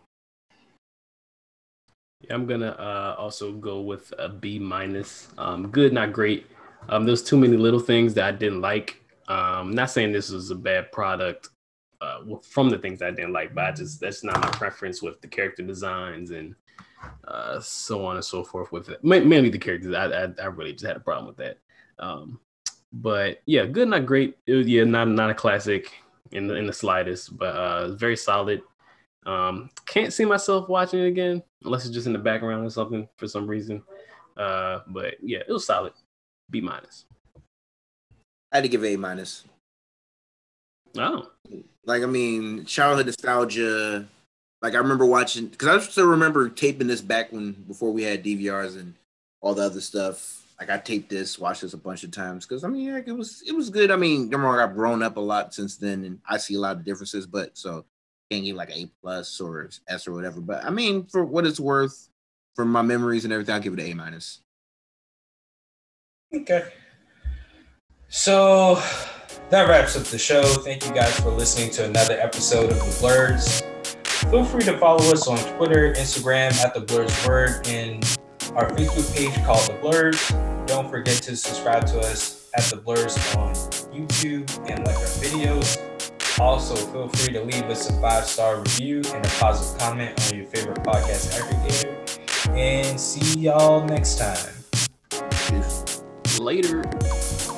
Yeah, I'm gonna uh, also go with a B minus. Um, good, not great. Um, there's too many little things that I didn't like. Um, not saying this was a bad product uh, from the things I didn't like, but I just that's not my preference with the character designs and uh, so on and so forth. With it, mainly the characters, I, I I really just had a problem with that. Um, but yeah, good, not great. It was, yeah, not not a classic in the in the slightest, but uh, very solid. Um, can't see myself watching it again unless it's just in the background or something for some reason. Uh, but yeah, it was solid. B minus. I had to give it A minus. Oh, like I mean, childhood nostalgia. Like I remember watching because I still remember taping this back when before we had D V Rs and all the other stuff. Like I taped this, watched this a bunch of times because I mean, like, it was it was good. I mean, don't get me wrong, I've grown up a lot since then, and I see a lot of differences. But so can't give like an A plus or S or whatever. But I mean, for what it's worth, from my memories and everything, I'll give it an A minus. Okay. So that wraps up the show. Thank you guys for listening to another episode of The Blurds. Feel free to follow us on Twitter, Instagram at The Blurds Word, and our Facebook page called The Blurds. Don't forget to subscribe to us at The Blurds on YouTube and like our videos. Also, feel free to leave us a five-star review and a positive comment on your favorite podcast aggregator. And see y'all next time. later.